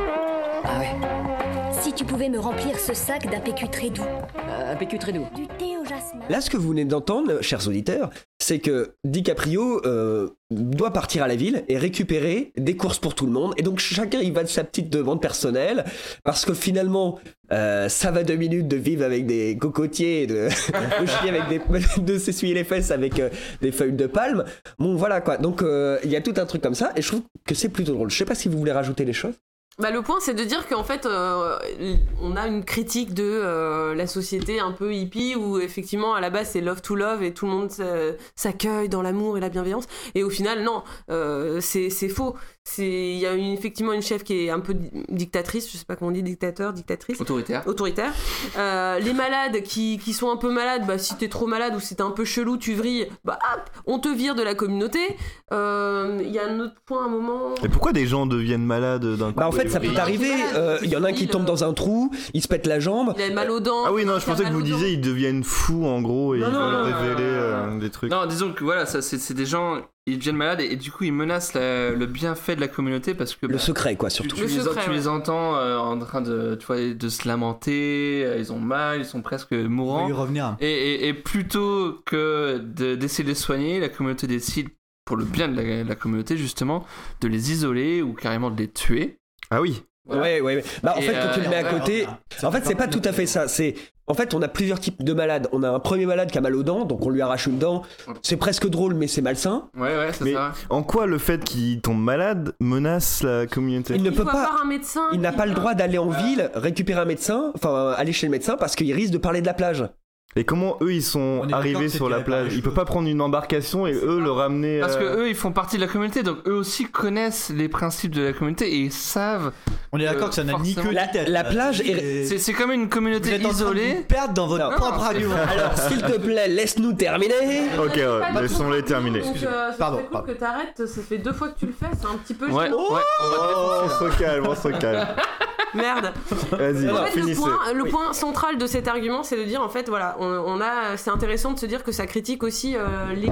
Ah ouais.
Si tu pouvais me remplir ce sac d'un P Q très doux.
Euh, un P Q très doux.
Du thé au jasmin.
Là, ce que vous venez d'entendre, chers auditeurs, c'est que DiCaprio euh, doit partir à la ville et récupérer des courses pour tout le monde. Et donc, chacun, il va de sa petite demande personnelle. Parce que finalement, euh, ça va deux minutes de vivre avec des cocotiers, de, de chier avec des, de s'essuyer les fesses avec euh, des feuilles de palme. Bon, voilà quoi. Donc, il euh, y a tout un truc comme ça. Et je trouve que c'est plutôt drôle. Je sais pas si vous voulez rajouter des choses.
Bah, le point, c'est de dire qu'en fait, euh, on a une critique de euh, la société un peu hippie où effectivement, à la base, c'est love to love et tout le monde euh, s'accueille dans l'amour et la bienveillance. Et au final, non, euh, c'est, c'est faux. Il y a une, effectivement une chef qui est un peu dictatrice, je sais pas comment on dit, dictateur, dictatrice.
Autoritaire.
Autoritaire. Euh, les malades qui, qui sont un peu malades, bah, si t'es trop malade ou si t'es un peu chelou, tu vrilles, bah hop, on te vire de la communauté. Il euh, y a un autre point à un moment.
Et pourquoi des gens deviennent malades d'un coup?
Bah en fait, ça peut arriver. Il euh, y en a un qui tombe dans un trou, il se pète la jambe.
Il a mal aux dents.
Ah oui, non, je pensais que vous disiez ils deviennent fous en gros et
non,
ils
non,
veulent
non,
révéler
euh,
euh, des trucs.
Non, disons que voilà, ça, c'est, c'est des gens, ils deviennent malades et, et du coup ils menacent la, le bienfait de la communauté parce que.
Le
bah,
secret, quoi, surtout.
Tu, tu,
le
les,
secret,
tu
ouais.
les entends euh, en train de, tu vois, de se lamenter, euh, ils ont mal, ils sont presque mourants.
On va y revenir.
Et, et, et plutôt que de, d'essayer de les soigner, la communauté décide, pour le bien de la, la communauté justement, de les isoler ou carrément de les tuer.
Ah oui.
Voilà. Ouais, ouais, ouais. Bah, en
Et
fait, quand
euh,
tu le mets à côté, en fait, c'est pas tout à fait ça. C'est, en fait, on a plusieurs types de malades. On a un premier malade qui a mal aux dents, donc on lui arrache une dent. C'est presque drôle, mais c'est malsain.
Ouais, ouais, c'est
Mais
ça.
en quoi le fait qu'il tombe malade menace la communauté?
Il ne
Il
peut
faut
pas.
avoir un médecin.
Il n'a
qui
pas le
peut-
droit d'aller en ville, récupérer un médecin, enfin aller chez le médecin parce qu'il risque de parler de la plage.
Et comment eux ils sont
On est d'accord
arrivés
que
sur
c'est
la
tiré par les
plage? Il
cheveux.
peut pas prendre une embarcation et eux le ramener.
Parce que
euh,
eux, ils font partie de la communauté, donc eux aussi connaissent les principes de la communauté et ils savent.
On est d'accord
Euh,
que ça n'a ni
forcément.
queue
La,
ni tête.
la
là.
plage est.
Et-
C'est, c'est comme une
Vous
communauté
êtes en train de
isolée.
vous perdre dans votre
Non,
propre
c'est-
argument.
Alors, s'il te plaît, laisse-nous terminer.
Ok,
Pas
ouais,
de
laissons-les
trop
terminer.
Donc, euh, ça
Pardon,
serait cool
pardon.
que t'arrêtes, ça fait deux fois que tu le fais, c'est un petit peu
Ouais, ouais.
gênant.
Oh, on se calme, on se calme.
Merde.
Vas-y,
En fait, le
finissez.
point, le
Oui.
point central de cet argument, c'est de dire en fait, voilà, on, on a, c'est intéressant de se dire que ça critique aussi euh, les.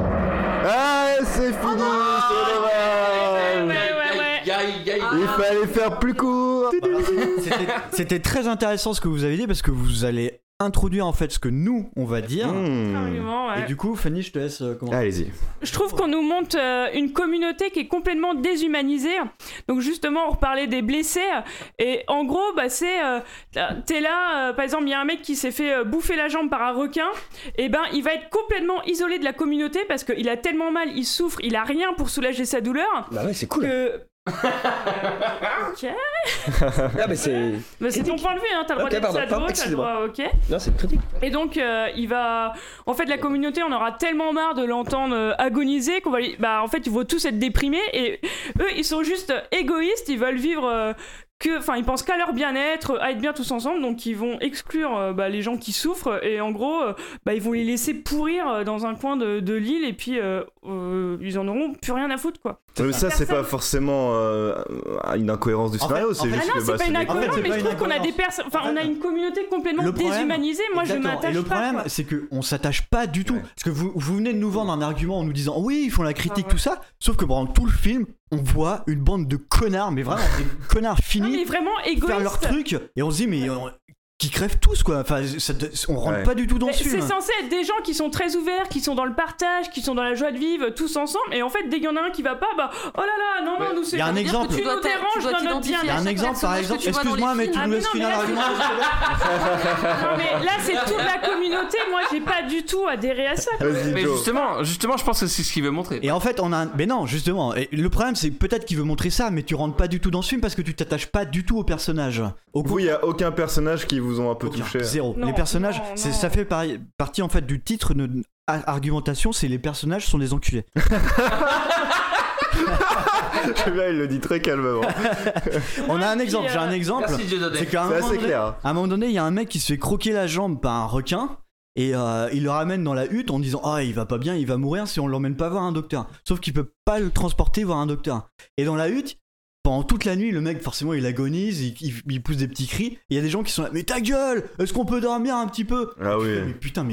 Ah, c'est fini, c'est dommage.
Ouais, ouais, ouais.
Il fallait faire plus court.
C'était- C'était très intéressant ce que vous avez dit parce que vous allez introduire en fait ce que nous on va dire.
Mmh.
Argument, ouais.
Et du coup, Fanny, je te laisse euh, commencer.
Allez-y.
Je trouve qu'on nous montre euh, une communauté qui est complètement déshumanisée. Donc justement, on reparlait des blessés. Et en gros, bah, c'est... euh, t'es là, euh, par exemple, il y a un mec qui s'est fait euh, bouffer la jambe par un requin. Et ben, il va être complètement isolé de la communauté parce qu'il a tellement mal, il souffre, il a rien pour soulager sa douleur.
Bah ouais, c'est cool.
Que... ok.
Ah, mais c'est.
Bah, c'est ton point de vue, hein. T'as le droit
Ok,
d'être
pardon,
ça
pardon,
t'as le droit, ok.
Non, c'est critique.
Et donc, euh, il va. En fait, la communauté, on aura tellement marre de l'entendre euh, agoniser qu'on va. lui- Bah, en fait, ils vont tous être déprimés et eux, ils sont juste égoïstes. Ils veulent vivre. euh, que, enfin, ils pensent qu'à leur bien-être, à être bien tous ensemble, donc ils vont exclure euh, bah, les gens qui souffrent et en gros, euh, bah, ils vont les laisser pourrir euh, dans un coin de, de l'île et puis euh, euh, ils en auront plus rien à foutre, quoi.
Mais ça, c'est
Personne-
pas forcément euh, une incohérence du
En
scénario,
fait-
c'est
en fait-
juste
Ah non,
que
c'est
bah,
pas
c'est
une
des-
incohérence,
En fait, c'est
mais
pas
je
une
trouve qu'on a
incohérence.
des personnes. Enfin,
En fait,
on a une communauté complètement
le problème-
déshumanisée. Moi, je
Exactement.
m'attache
Et le
pas.
problème,
quoi.
c'est qu'on s'attache pas du tout. Parce que vous, vous venez de nous vendre un argument en nous disant oui, ils font la critique,
Ah ouais.
tout ça. Sauf que pendant tout le film, on voit une bande de connards, mais vraiment des connards
Non,
finis,
mais vraiment
faire leur
égoïste.
truc. Et on se dit, mais on- qui crèvent tous, quoi. Enfin, ça- on rentre
Ouais.
pas du tout dans
Mais
ce film.
c'est censé être des gens qui sont très ouverts, qui sont dans le partage, qui sont dans la joie de vivre tous ensemble. Et en fait, dès qu'il y en a un qui va pas, bah oh là là, non, non, nous c'est.
Il y a un
dire que
exemple.
Tu
Tu dois
nous
t'a- tu
déranges
dois
dans notre
t'identifier
bien.
Il y a un
chaque
exemple, par
personnage que
exemple.
tu vois dans
Excuse-moi,
les
mais tu
films.
nous
Ah,
laisses
mais non,
finir
mais là,
l'argument.
Non, mais là, c'est toute la communauté. Moi, j'ai pas du tout adhéré à ça.
Vas-y,
Mais
Joe.
justement, justement, je pense que c'est ce qu'il veut montrer.
Et en fait, on a. Un... Mais non, justement. Et le problème, c'est peut-être qu'il veut montrer ça, mais tu rentres pas du tout dans ce film parce que tu t'attaches pas du tout aux personnages. Au
Vous, il y a aucun personnage qui vous ont un peu
Aucun.
touché.
Zéro.
Non,
les personnages,
non,
c'est-
non.
ça fait par- partie en fait du titre de a- argumentation, c'est les personnages sont des enculés.
Le gars, il le dit très calmement.
On a un exemple, j'ai un exemple.
Merci Dieudonné.
C'est qu'à un
C'est
moment
assez
donné-
clair.
à un moment donné, il y a un mec qui se fait croquer la jambe par un requin. Et euh, il le ramène dans la hutte en disant ah il va pas bien, il va mourir si on l'emmène pas voir un docteur. Sauf qu'il peut pas le transporter voir un docteur. Et dans la hutte, pendant toute la nuit, le mec forcément il agonise, il, il- il pousse des petits cris. Et il y a des gens qui sont là mais ta gueule, est-ce qu'on peut dormir un petit peu?
Ah oui.
Mais putain mais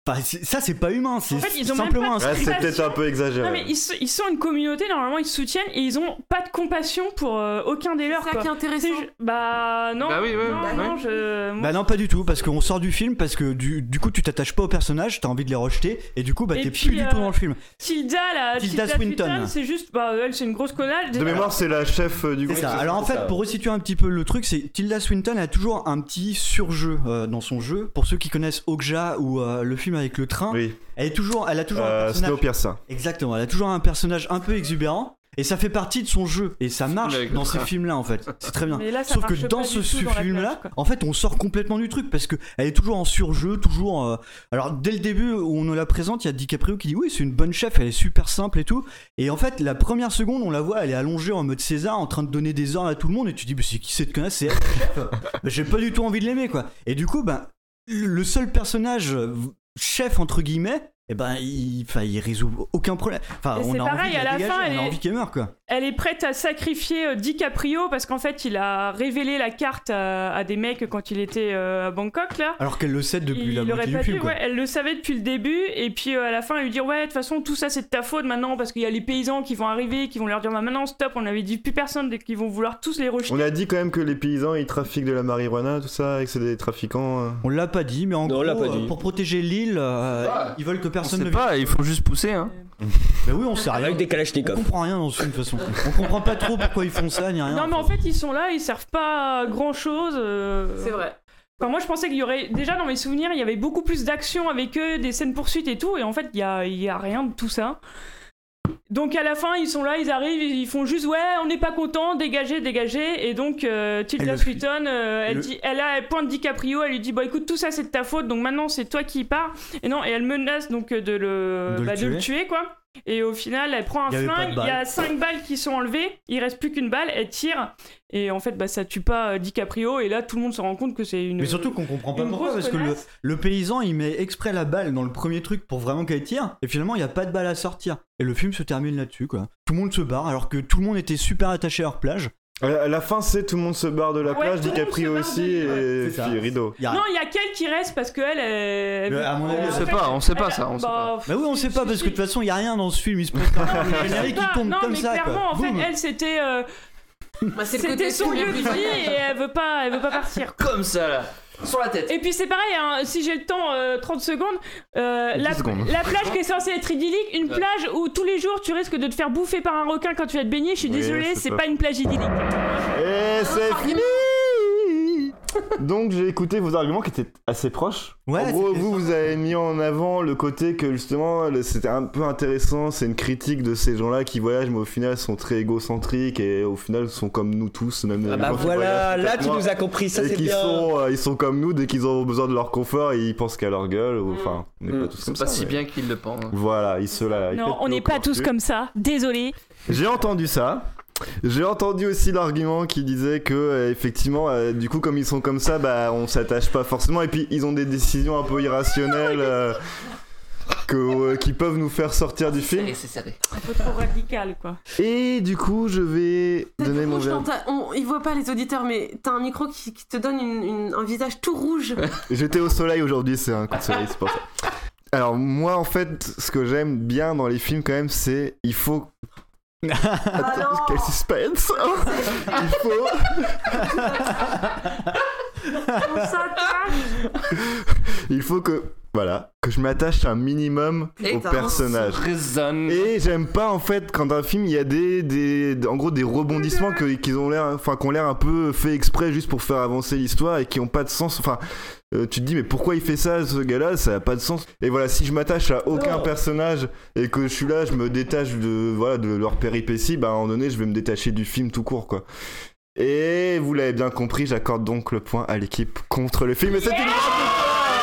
Enfin, c'est- ça c'est pas humain, c'est
En fait, ils ont
simplement
même pas
un
de
Ouais, c'est peut-être un peu exagéré.
Non mais ils, se- ils sont une communauté, normalement ils se soutiennent et ils ont pas de compassion pour euh, aucun des leurs.
C'est ça
quoi.
qui est intéressant.
C'est ju- Bah non,
Bah oui, ouais,
non,
ouais.
non, je... moi,
Bah non, pas du tout, parce qu'on sort du film, parce que du, du coup tu t'attaches pas aux personnages, t'as envie de les rejeter, et du coup bah
Et
t'es
puis,
plus du
euh,
tout dans le film.
Tilda, la
Tilda
Tilda
Swinton.
Swinton, c'est juste, bah elle c'est une grosse connasse.
De mémoire, c'est la chef euh, du
C'est
groupe.
ça. Alors en fait, pour resituer un petit peu le truc, c'est Tilda Swinton a toujours un petit surjeu euh, dans son jeu. Pour ceux qui connaissent Okja ou euh, le film avec le train,
Oui.
elle est toujours, elle a toujours un
Euh,
personnage.
Snowpiercer.
Exactement, elle a toujours un personnage un peu exubérant. Et ça fait partie de son jeu, et ça marche
Avec le
dans ces
train.
films-là en fait. C'est très bien.
Mais là, ça
Sauf que
marche
dans
pas
ce
du tout dans la
film-là,
plage, quoi.
en fait, on sort complètement du truc parce que elle est toujours en surjeu, toujours. euh, Alors dès le début où on nous la présente, il y a DiCaprio qui dit oui, c'est une bonne chef, elle est super simple et tout. Et en fait, la première seconde, on la voit, elle est allongée en mode César, en train de donner des ordres à tout le monde, et tu dis, mais c'est qui cette connasse, c'est elle, la chef. Bah, j'ai pas du tout envie de l'aimer quoi. Et du coup, ben, le seul personnage euh, chef entre guillemets. Et ben, il, enfin, il résout aucun problème. Enfin,
Et
on
c'est
a
pareil,
envie de
à
la
la
dégager,
fin,
on
elle
a
est-
envie qu'elle meure quoi.
Elle est prête à sacrifier euh, DiCaprio parce qu'en fait il a révélé la carte à, à des mecs quand il était euh, à Bangkok là.
Alors qu'elle le sait depuis
il
la
aurait
moitié
pas
du film
dû,
quoi.
ouais, elle le savait depuis le début et puis euh, à la fin elle lui dit ouais de toute façon tout ça c'est de ta faute maintenant parce qu'il y a les paysans qui vont arriver qui vont leur dire bah, maintenant stop, on avait dit plus personne dès qu'ils vont vouloir tous les rejeter.
On a dit quand même que les paysans ils trafiquent de la marijuana, tout ça, et que c'est des trafiquants. euh.
On l'a pas dit, mais en
Non, on l'a
gros,
pas
euh,
dit.
pour protéger l'île, euh,
Ah,
ils veulent que
On
personne
sait
ne
pas, il faut juste pousser, hein.
Mais oui, on sait rien.
Avec des
On
kalachnikovs.
comprend rien dans ce film de toute façon. On comprend pas trop pourquoi ils font ça ni rien.
Non mais en fait ils sont là, ils servent pas à grand chose.
C'est vrai.
Enfin, moi je pensais qu'il y aurait déjà dans mes souvenirs il y avait beaucoup plus d'action avec eux, des scènes poursuites et tout et en fait il y a, il y a rien de tout ça. Donc à la fin ils sont là, ils arrivent, ils font juste ouais on n'est pas content, dégagez, dégagez et donc euh,
Elle
Tilda
le-
Swinton euh, elle
le-
dit, elle a elle pointe DiCaprio, elle lui dit bon écoute tout ça c'est de ta faute donc maintenant c'est toi qui pars et non et elle menace donc de le
De le
bah, de le
tuer.
tuer quoi. Et au final, elle prend un
Il y avait pas de
flingue, il y a
balles.
cinq balles qui sont enlevées, il reste plus qu'une balle, elle tire, et en fait, bah, ça tue pas euh, DiCaprio, et là, tout le monde se rend compte que c'est une.
Mais surtout qu'on comprend pas
une
pourquoi,
grosse
parce que le,
connasse.
le paysan il met exprès la balle dans le premier truc pour vraiment qu'elle tire, et finalement il y a pas de balle à sortir. Et le film se termine là-dessus quoi. Tout le monde se barre alors que tout le monde était super attaché à leur plage.
À la- à la fin, c'est tout le monde se barre de la
Ouais,
plage,
tout le monde
DiCaprio
se barre
aussi,
de-
et
c'est ça.
puis rideau.
Y a-
Non, il y a qu'elle qui reste parce qu'elle. Elle...
Mais à mon avis,
On
en
sait
fait,
pas, on sait pas
elle-
ça, on sait
bah,
Bah oui, on sait pas parce que de toute façon il y a rien dans ce film, il se passe rien. Le générique
pas-
il tombe
non,
comme
mais
ça
clairement,
quoi.
en fait,
Boum.
elle, c'était. euh,
Bah, c'est le
C'était
côté
son lieu de
plus-
vie et elle veut pas, elle veut pas partir.
Comme ça, là. Sur la tête.
Et puis c'est pareil, hein, si j'ai le temps, euh, trente secondes, euh, la,
dix secondes.
la plage qui est censée être idyllique, une plage où tous les jours tu risques de te faire bouffer par un requin quand tu vas te baigner, je suis
Oui,
désolée,
c'est
c'est
pas-
pas une plage idyllique.
Et c'est fini. Donc j'ai écouté vos arguments qui étaient assez proches.
Ouais,
en gros,
c'était
vous, vous avez mis en avant le côté que justement le- c'était un peu intéressant, c'est une critique de ces gens-là qui voyagent mais au final sont très égocentriques et au final sont comme nous tous, même
Ah
les
bah
gens qui
voilà,
voyagent
là
quatre
tu
mois,
nous as compris, ça
et
c'est
qui
bien.
sont, euh, ils sont comme nous, dès qu'ils ont besoin de leur confort, ils pensent qu'à leur gueule, ou enfin, on n'est
Mm.
pas tous
C'est
comme
pas
ça.
si
mais-
bien qu'ils le pensent.
Voilà, ils se la. ils
Non,
pètent
on
le
n'est pas
corps
tous
dessus.
comme ça, désolé.
J'ai entendu ça. J'ai entendu aussi l'argument qui disait que euh, effectivement, euh, du coup, comme ils sont comme ça, bah, on s'attache pas forcément. Et puis, ils ont des décisions un peu irrationnelles euh, que, euh, qui peuvent nous faire sortir du film.
C'est serré.
Un peu trop radical quoi.
Et du coup, je vais donner mon
Rouge
verre.
dans ta- on- Ils voient pas les auditeurs, mais t'as un micro qui, qui te donne une- une- un visage tout rouge.
J'étais au soleil aujourd'hui, c'est un coup de soleil, c'est pour ça. Alors, moi, en fait, ce que j'aime bien dans les films, quand même, c'est il faut. Attends, quel suspense! Il faut.
On s'attache.
Il faut que. Voilà, que je m'attache un minimum
Et
au
t'as-
personnage.
Résonne.
Et j'aime pas en fait quand dans un film il y a des, des en gros des rebondissements que, qui ont l'air enfin qui ont l'air un peu fait exprès juste pour faire avancer l'histoire et qui ont pas de sens. Enfin, euh, tu te dis mais pourquoi il fait ça ce gars-là, ça a pas de sens. Et voilà, si je m'attache à aucun
Non.
personnage et que je suis là, je me détache de voilà de leur péripéties, bah à un moment donné, je vais me détacher du film tout court quoi. Et vous l'avez bien compris, j'accorde donc le point à l'équipe contre le film et c'est une grande victoire.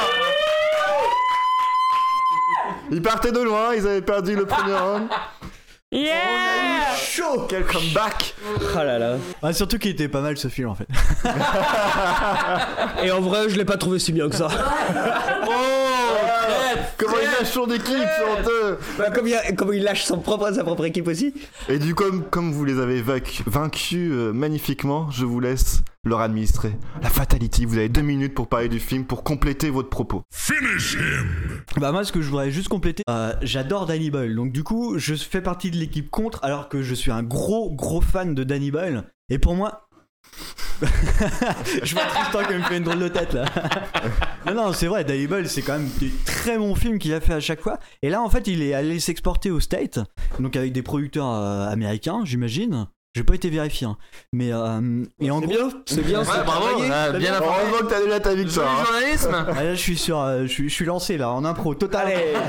Ils partaient de loin, ils avaient perdu le premier round.
Yeah!
Chaud! Quel comeback!
Oh là là.
Ah, surtout qu'il était pas mal ce film en fait.
Et en vrai, je l'ai pas trouvé si bien que ça.
Oh,
Comment il lâche son équipe, c'est honteux.
Bah, comme, il a, comme il lâche son propre, sa propre équipe aussi.
Et du coup, comme, comme vous les avez vaincu, vaincus euh, magnifiquement, je vous laisse leur administrer la fatality. Vous avez deux minutes pour parler du film, pour compléter votre propos.
Finish him.
Bah moi, ce que je voudrais juste compléter, euh, j'adore Danny Boyle. Donc du coup, je fais partie de l'équipe contre, alors que je suis un gros gros fan de Danny Boyle. Et pour moi... je vois Tristan qui me fait une drôle de tête là. Non non, c'est vrai, Danny Boyle, c'est quand même des très bons films qu'il a fait à chaque fois. Et là en fait il est allé s'exporter aux States, donc avec des producteurs euh, américains, j'imagine. J'ai pas été vérifié, hein. Mais euh, et en
c'est
gros,
bien, c'est bien,
ouais,
c'est
bravo,
bien,
bien, bien informé.
Heureusement que t'as déjà ta victoire.
Du journalisme.
Ah, là je suis sur, euh, je suis, je suis lancé là en impro total.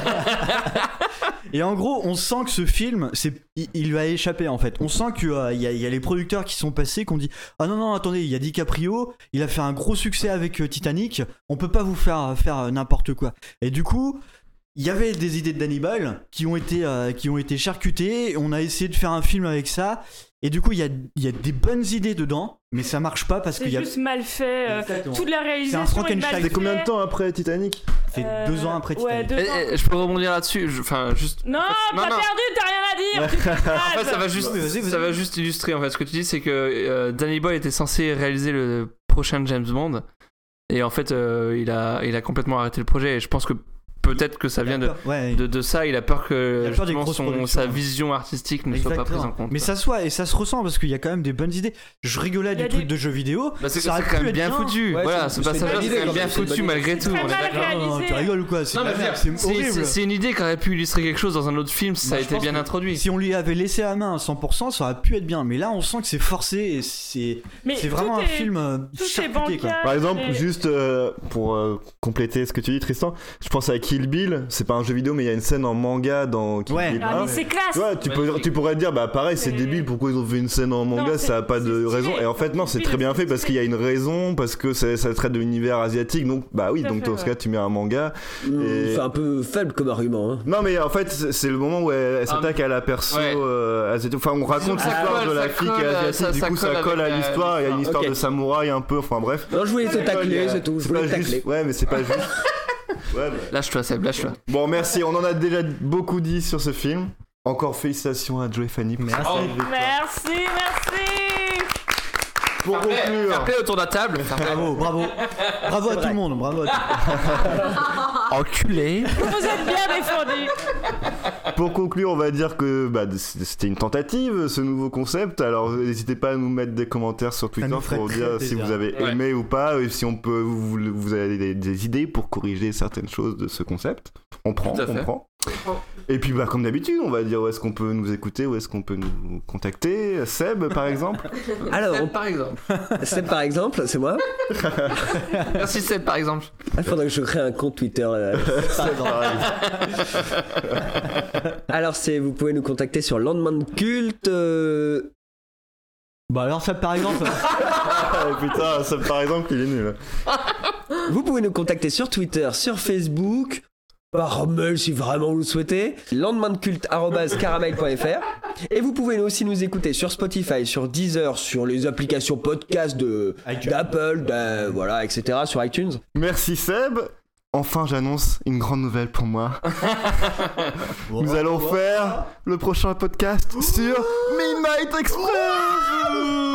Et en gros, on sent que ce film, c'est, il, il lui a échappé en fait. On sent qu'il euh, y, y a les producteurs qui sont passés, qui ont dit ah non non attendez, il y a DiCaprio, il a fait un gros succès avec euh, Titanic, on peut pas vous faire faire euh, n'importe quoi. Et du coup, il y avait des idées de Danny Boyle qui ont été euh, qui ont été charcutées. On a essayé de faire un film avec ça. Et du coup, il y a, y a des bonnes idées dedans, mais ça marche pas parce
c'est
qu'il y a.
C'est juste mal fait. Euh, toute la réalisation
c'est un
est mal faite.
C'est combien de temps après Titanic?
C'est
euh,
deux ans après Titanic.
Ouais, deux
et,
ans.
et, je peux rebondir là-dessus. Enfin, juste.
Non,
non
pas
non.
perdu, t'as rien à dire.
En fait, ça va juste,
vas-y, vas-y.
ça va juste illustrer. En fait, ce que tu dis, c'est que euh, Danny Boyle était censé réaliser le prochain James Bond, et en fait, euh, il a, il a complètement arrêté le projet. Et je pense que peut-être que ça vient de,
ouais.
de, de ça. Il a peur que
Il a peur des
justement,
grosses
son,
productions,
sa
hein.
vision artistique ne
Exactement.
soit pas prise en compte.
Mais ça se voit et ça se ressent parce qu'il y a quand même des bonnes idées. Je rigolais
Il y
du
a
truc
des-
de jeux vidéo.
Bah, c'est,
ça
c'est
aurait
quand
pu
même
être
bien foutu.
Ouais,
Voilà,
c'est-
ce
c'est
passage
une bonne
c'est
idée,
quand même bien
c'est une
foutu
bonne
malgré
idée.
tout.
Très
On est
mal
d'accord.
réalisé.
Non, tu rigoles ou quoi? C'est
Non,
de la
mais
merde,
c'est,
c'est horrible.
c'est- c'est une idée qui aurait pu illustrer quelque chose dans un autre film si ça a
Moi, je
été
pense
bien
que
introduit.
Si on lui avait laissé la main à cent pour cent, ça aurait pu être bien. Mais là, on sent que c'est forcé et c'est,
Mais
c'est vraiment
tout
un
est-
film euh,
tout est
charcuté, quoi.
bancal.
Par exemple,
Et-
juste euh, pour euh, compléter ce que tu dis, Tristan, je pense à Kill Bill. C'est pas un jeu vidéo, mais il y a une scène en manga dans Kill
Ouais.
Bill
Ah,
un.
mais c'est classe.
Tu vois, tu, peux, tu pourrais te dire, bah pareil, c'est
C'est-
débile, pourquoi ils ont fait une scène en manga,
Non,
ça a
c'est-
pas de
c'est
raison.
stylé.
Et en fait, non, c'est
C'est
très bien
stylé,
fait parce
c'est
qu'il y a une raison, parce que ça, ça traite de l'univers asiatique, donc bah oui,
Tout à
donc
fait,
dans ce
ouais.
cas, tu mets un manga.
Mmh,
Et-
C'est un peu faible comme argument. Hein.
Non, mais en fait, c'est c'est le moment où elle, elle s'attaque à la perso
ouais.
euh, asiatique. Enfin, on raconte
Ça
l'histoire
colle,
de la
ça
fille
colle,
qui est asiatique,
ça-
du
ça
coup, ça
colle
colle à
avec, euh,
l'histoire. Il y a une histoire
Ok.
de samouraï un peu, enfin bref.
Non, je voulais te tacler,
Euh,
c'est tout. Je
c'est
voulais
pas
te tacler.
juste. Ouais, mais c'est pas juste. Ouais, bah.
Lâche-toi, Seb, lâche-toi.
Bon, merci, on en a déjà beaucoup dit sur ce film. Encore félicitations à Joe et Fanny pour
Merci.
cette victoire.
Merci, merci.
Pour
Fair
conclure,
play autour de la table. Fair play.
Bravo, bravo. Bravo à tout le monde, bravo à tout
Enculé.
Vous êtes bien défendus.
pour conclure, on va dire que bah, c'était une tentative, ce nouveau concept. Alors, n'hésitez pas à nous mettre des commentaires sur Twitter
nous ferait
pour
très
dire si
plaisir.
vous avez
Ouais.
aimé ou pas, et si on peut, vous, vous avez des, des idées pour corriger certaines choses de ce concept. On prend,
Tout à
on
fait.
prend. Et puis, bah, comme d'habitude, on va dire où est-ce qu'on peut nous écouter, où est-ce qu'on peut nous contacter. Seb, par exemple.
Alors,
Seb, par exemple.
Seb par exemple, c'est moi.
Merci Seb, par exemple.
Il faudrait que je crée un compte Twitter. euh,
Seb, par exemple.
Alors, c'est, vous pouvez nous contacter sur Lendemain de Culte. euh,
Bah alors ça par exemple.
Ah, putain, Seb, par exemple, il est nul.
Vous pouvez nous contacter sur Twitter, sur Facebook, par mail si vraiment vous le souhaitez, lendemaindeculte arobase caramel point f r. Et vous pouvez aussi nous écouter sur Spotify, sur Deezer, sur les applications podcast de,
iTunes.
d'Apple, d'a- voilà, et cetera, sur iTunes.
Merci, Seb. Enfin, j'annonce une grande nouvelle pour moi. Nous allons faire le prochain podcast sur Midnight Express.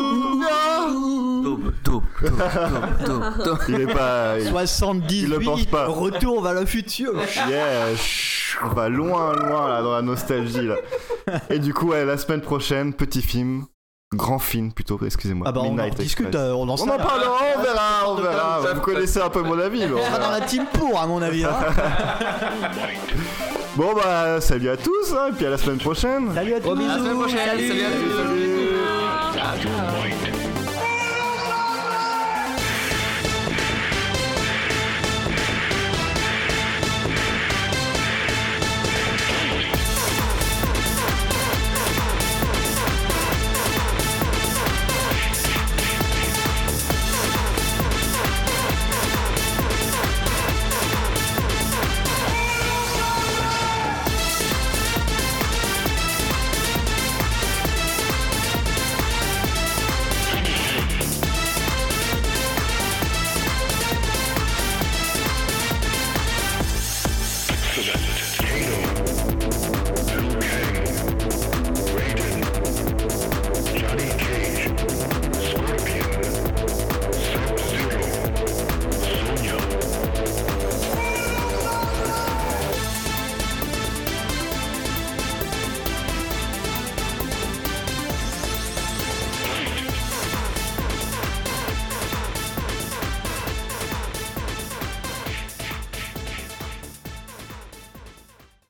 Daube, daube, daube, daube, daube, daube.
Il est pas. Il,
soixante-dix-huit,
il le pense pas.
retour vers le futur.
Yeah, chut, on va loin, loin là dans la nostalgie là. Et du coup, ouais, la semaine prochaine, petit film, grand film plutôt, excusez-moi.
Ah bah on en
Midnight
discute,
Express.
euh, on en
On
sait
en
rien.
parlera, on verra, on verra. Vous connaissez un peu mon avis. mais on
On sera dans
verra.
la team pour à mon avis. Hein.
Bon bah, salut à tous, hein, et puis à la semaine prochaine.
Salut à tous.
À la semaine prochaine.
Salut.
Salut à tous.
Salut.
Ciao, ciao.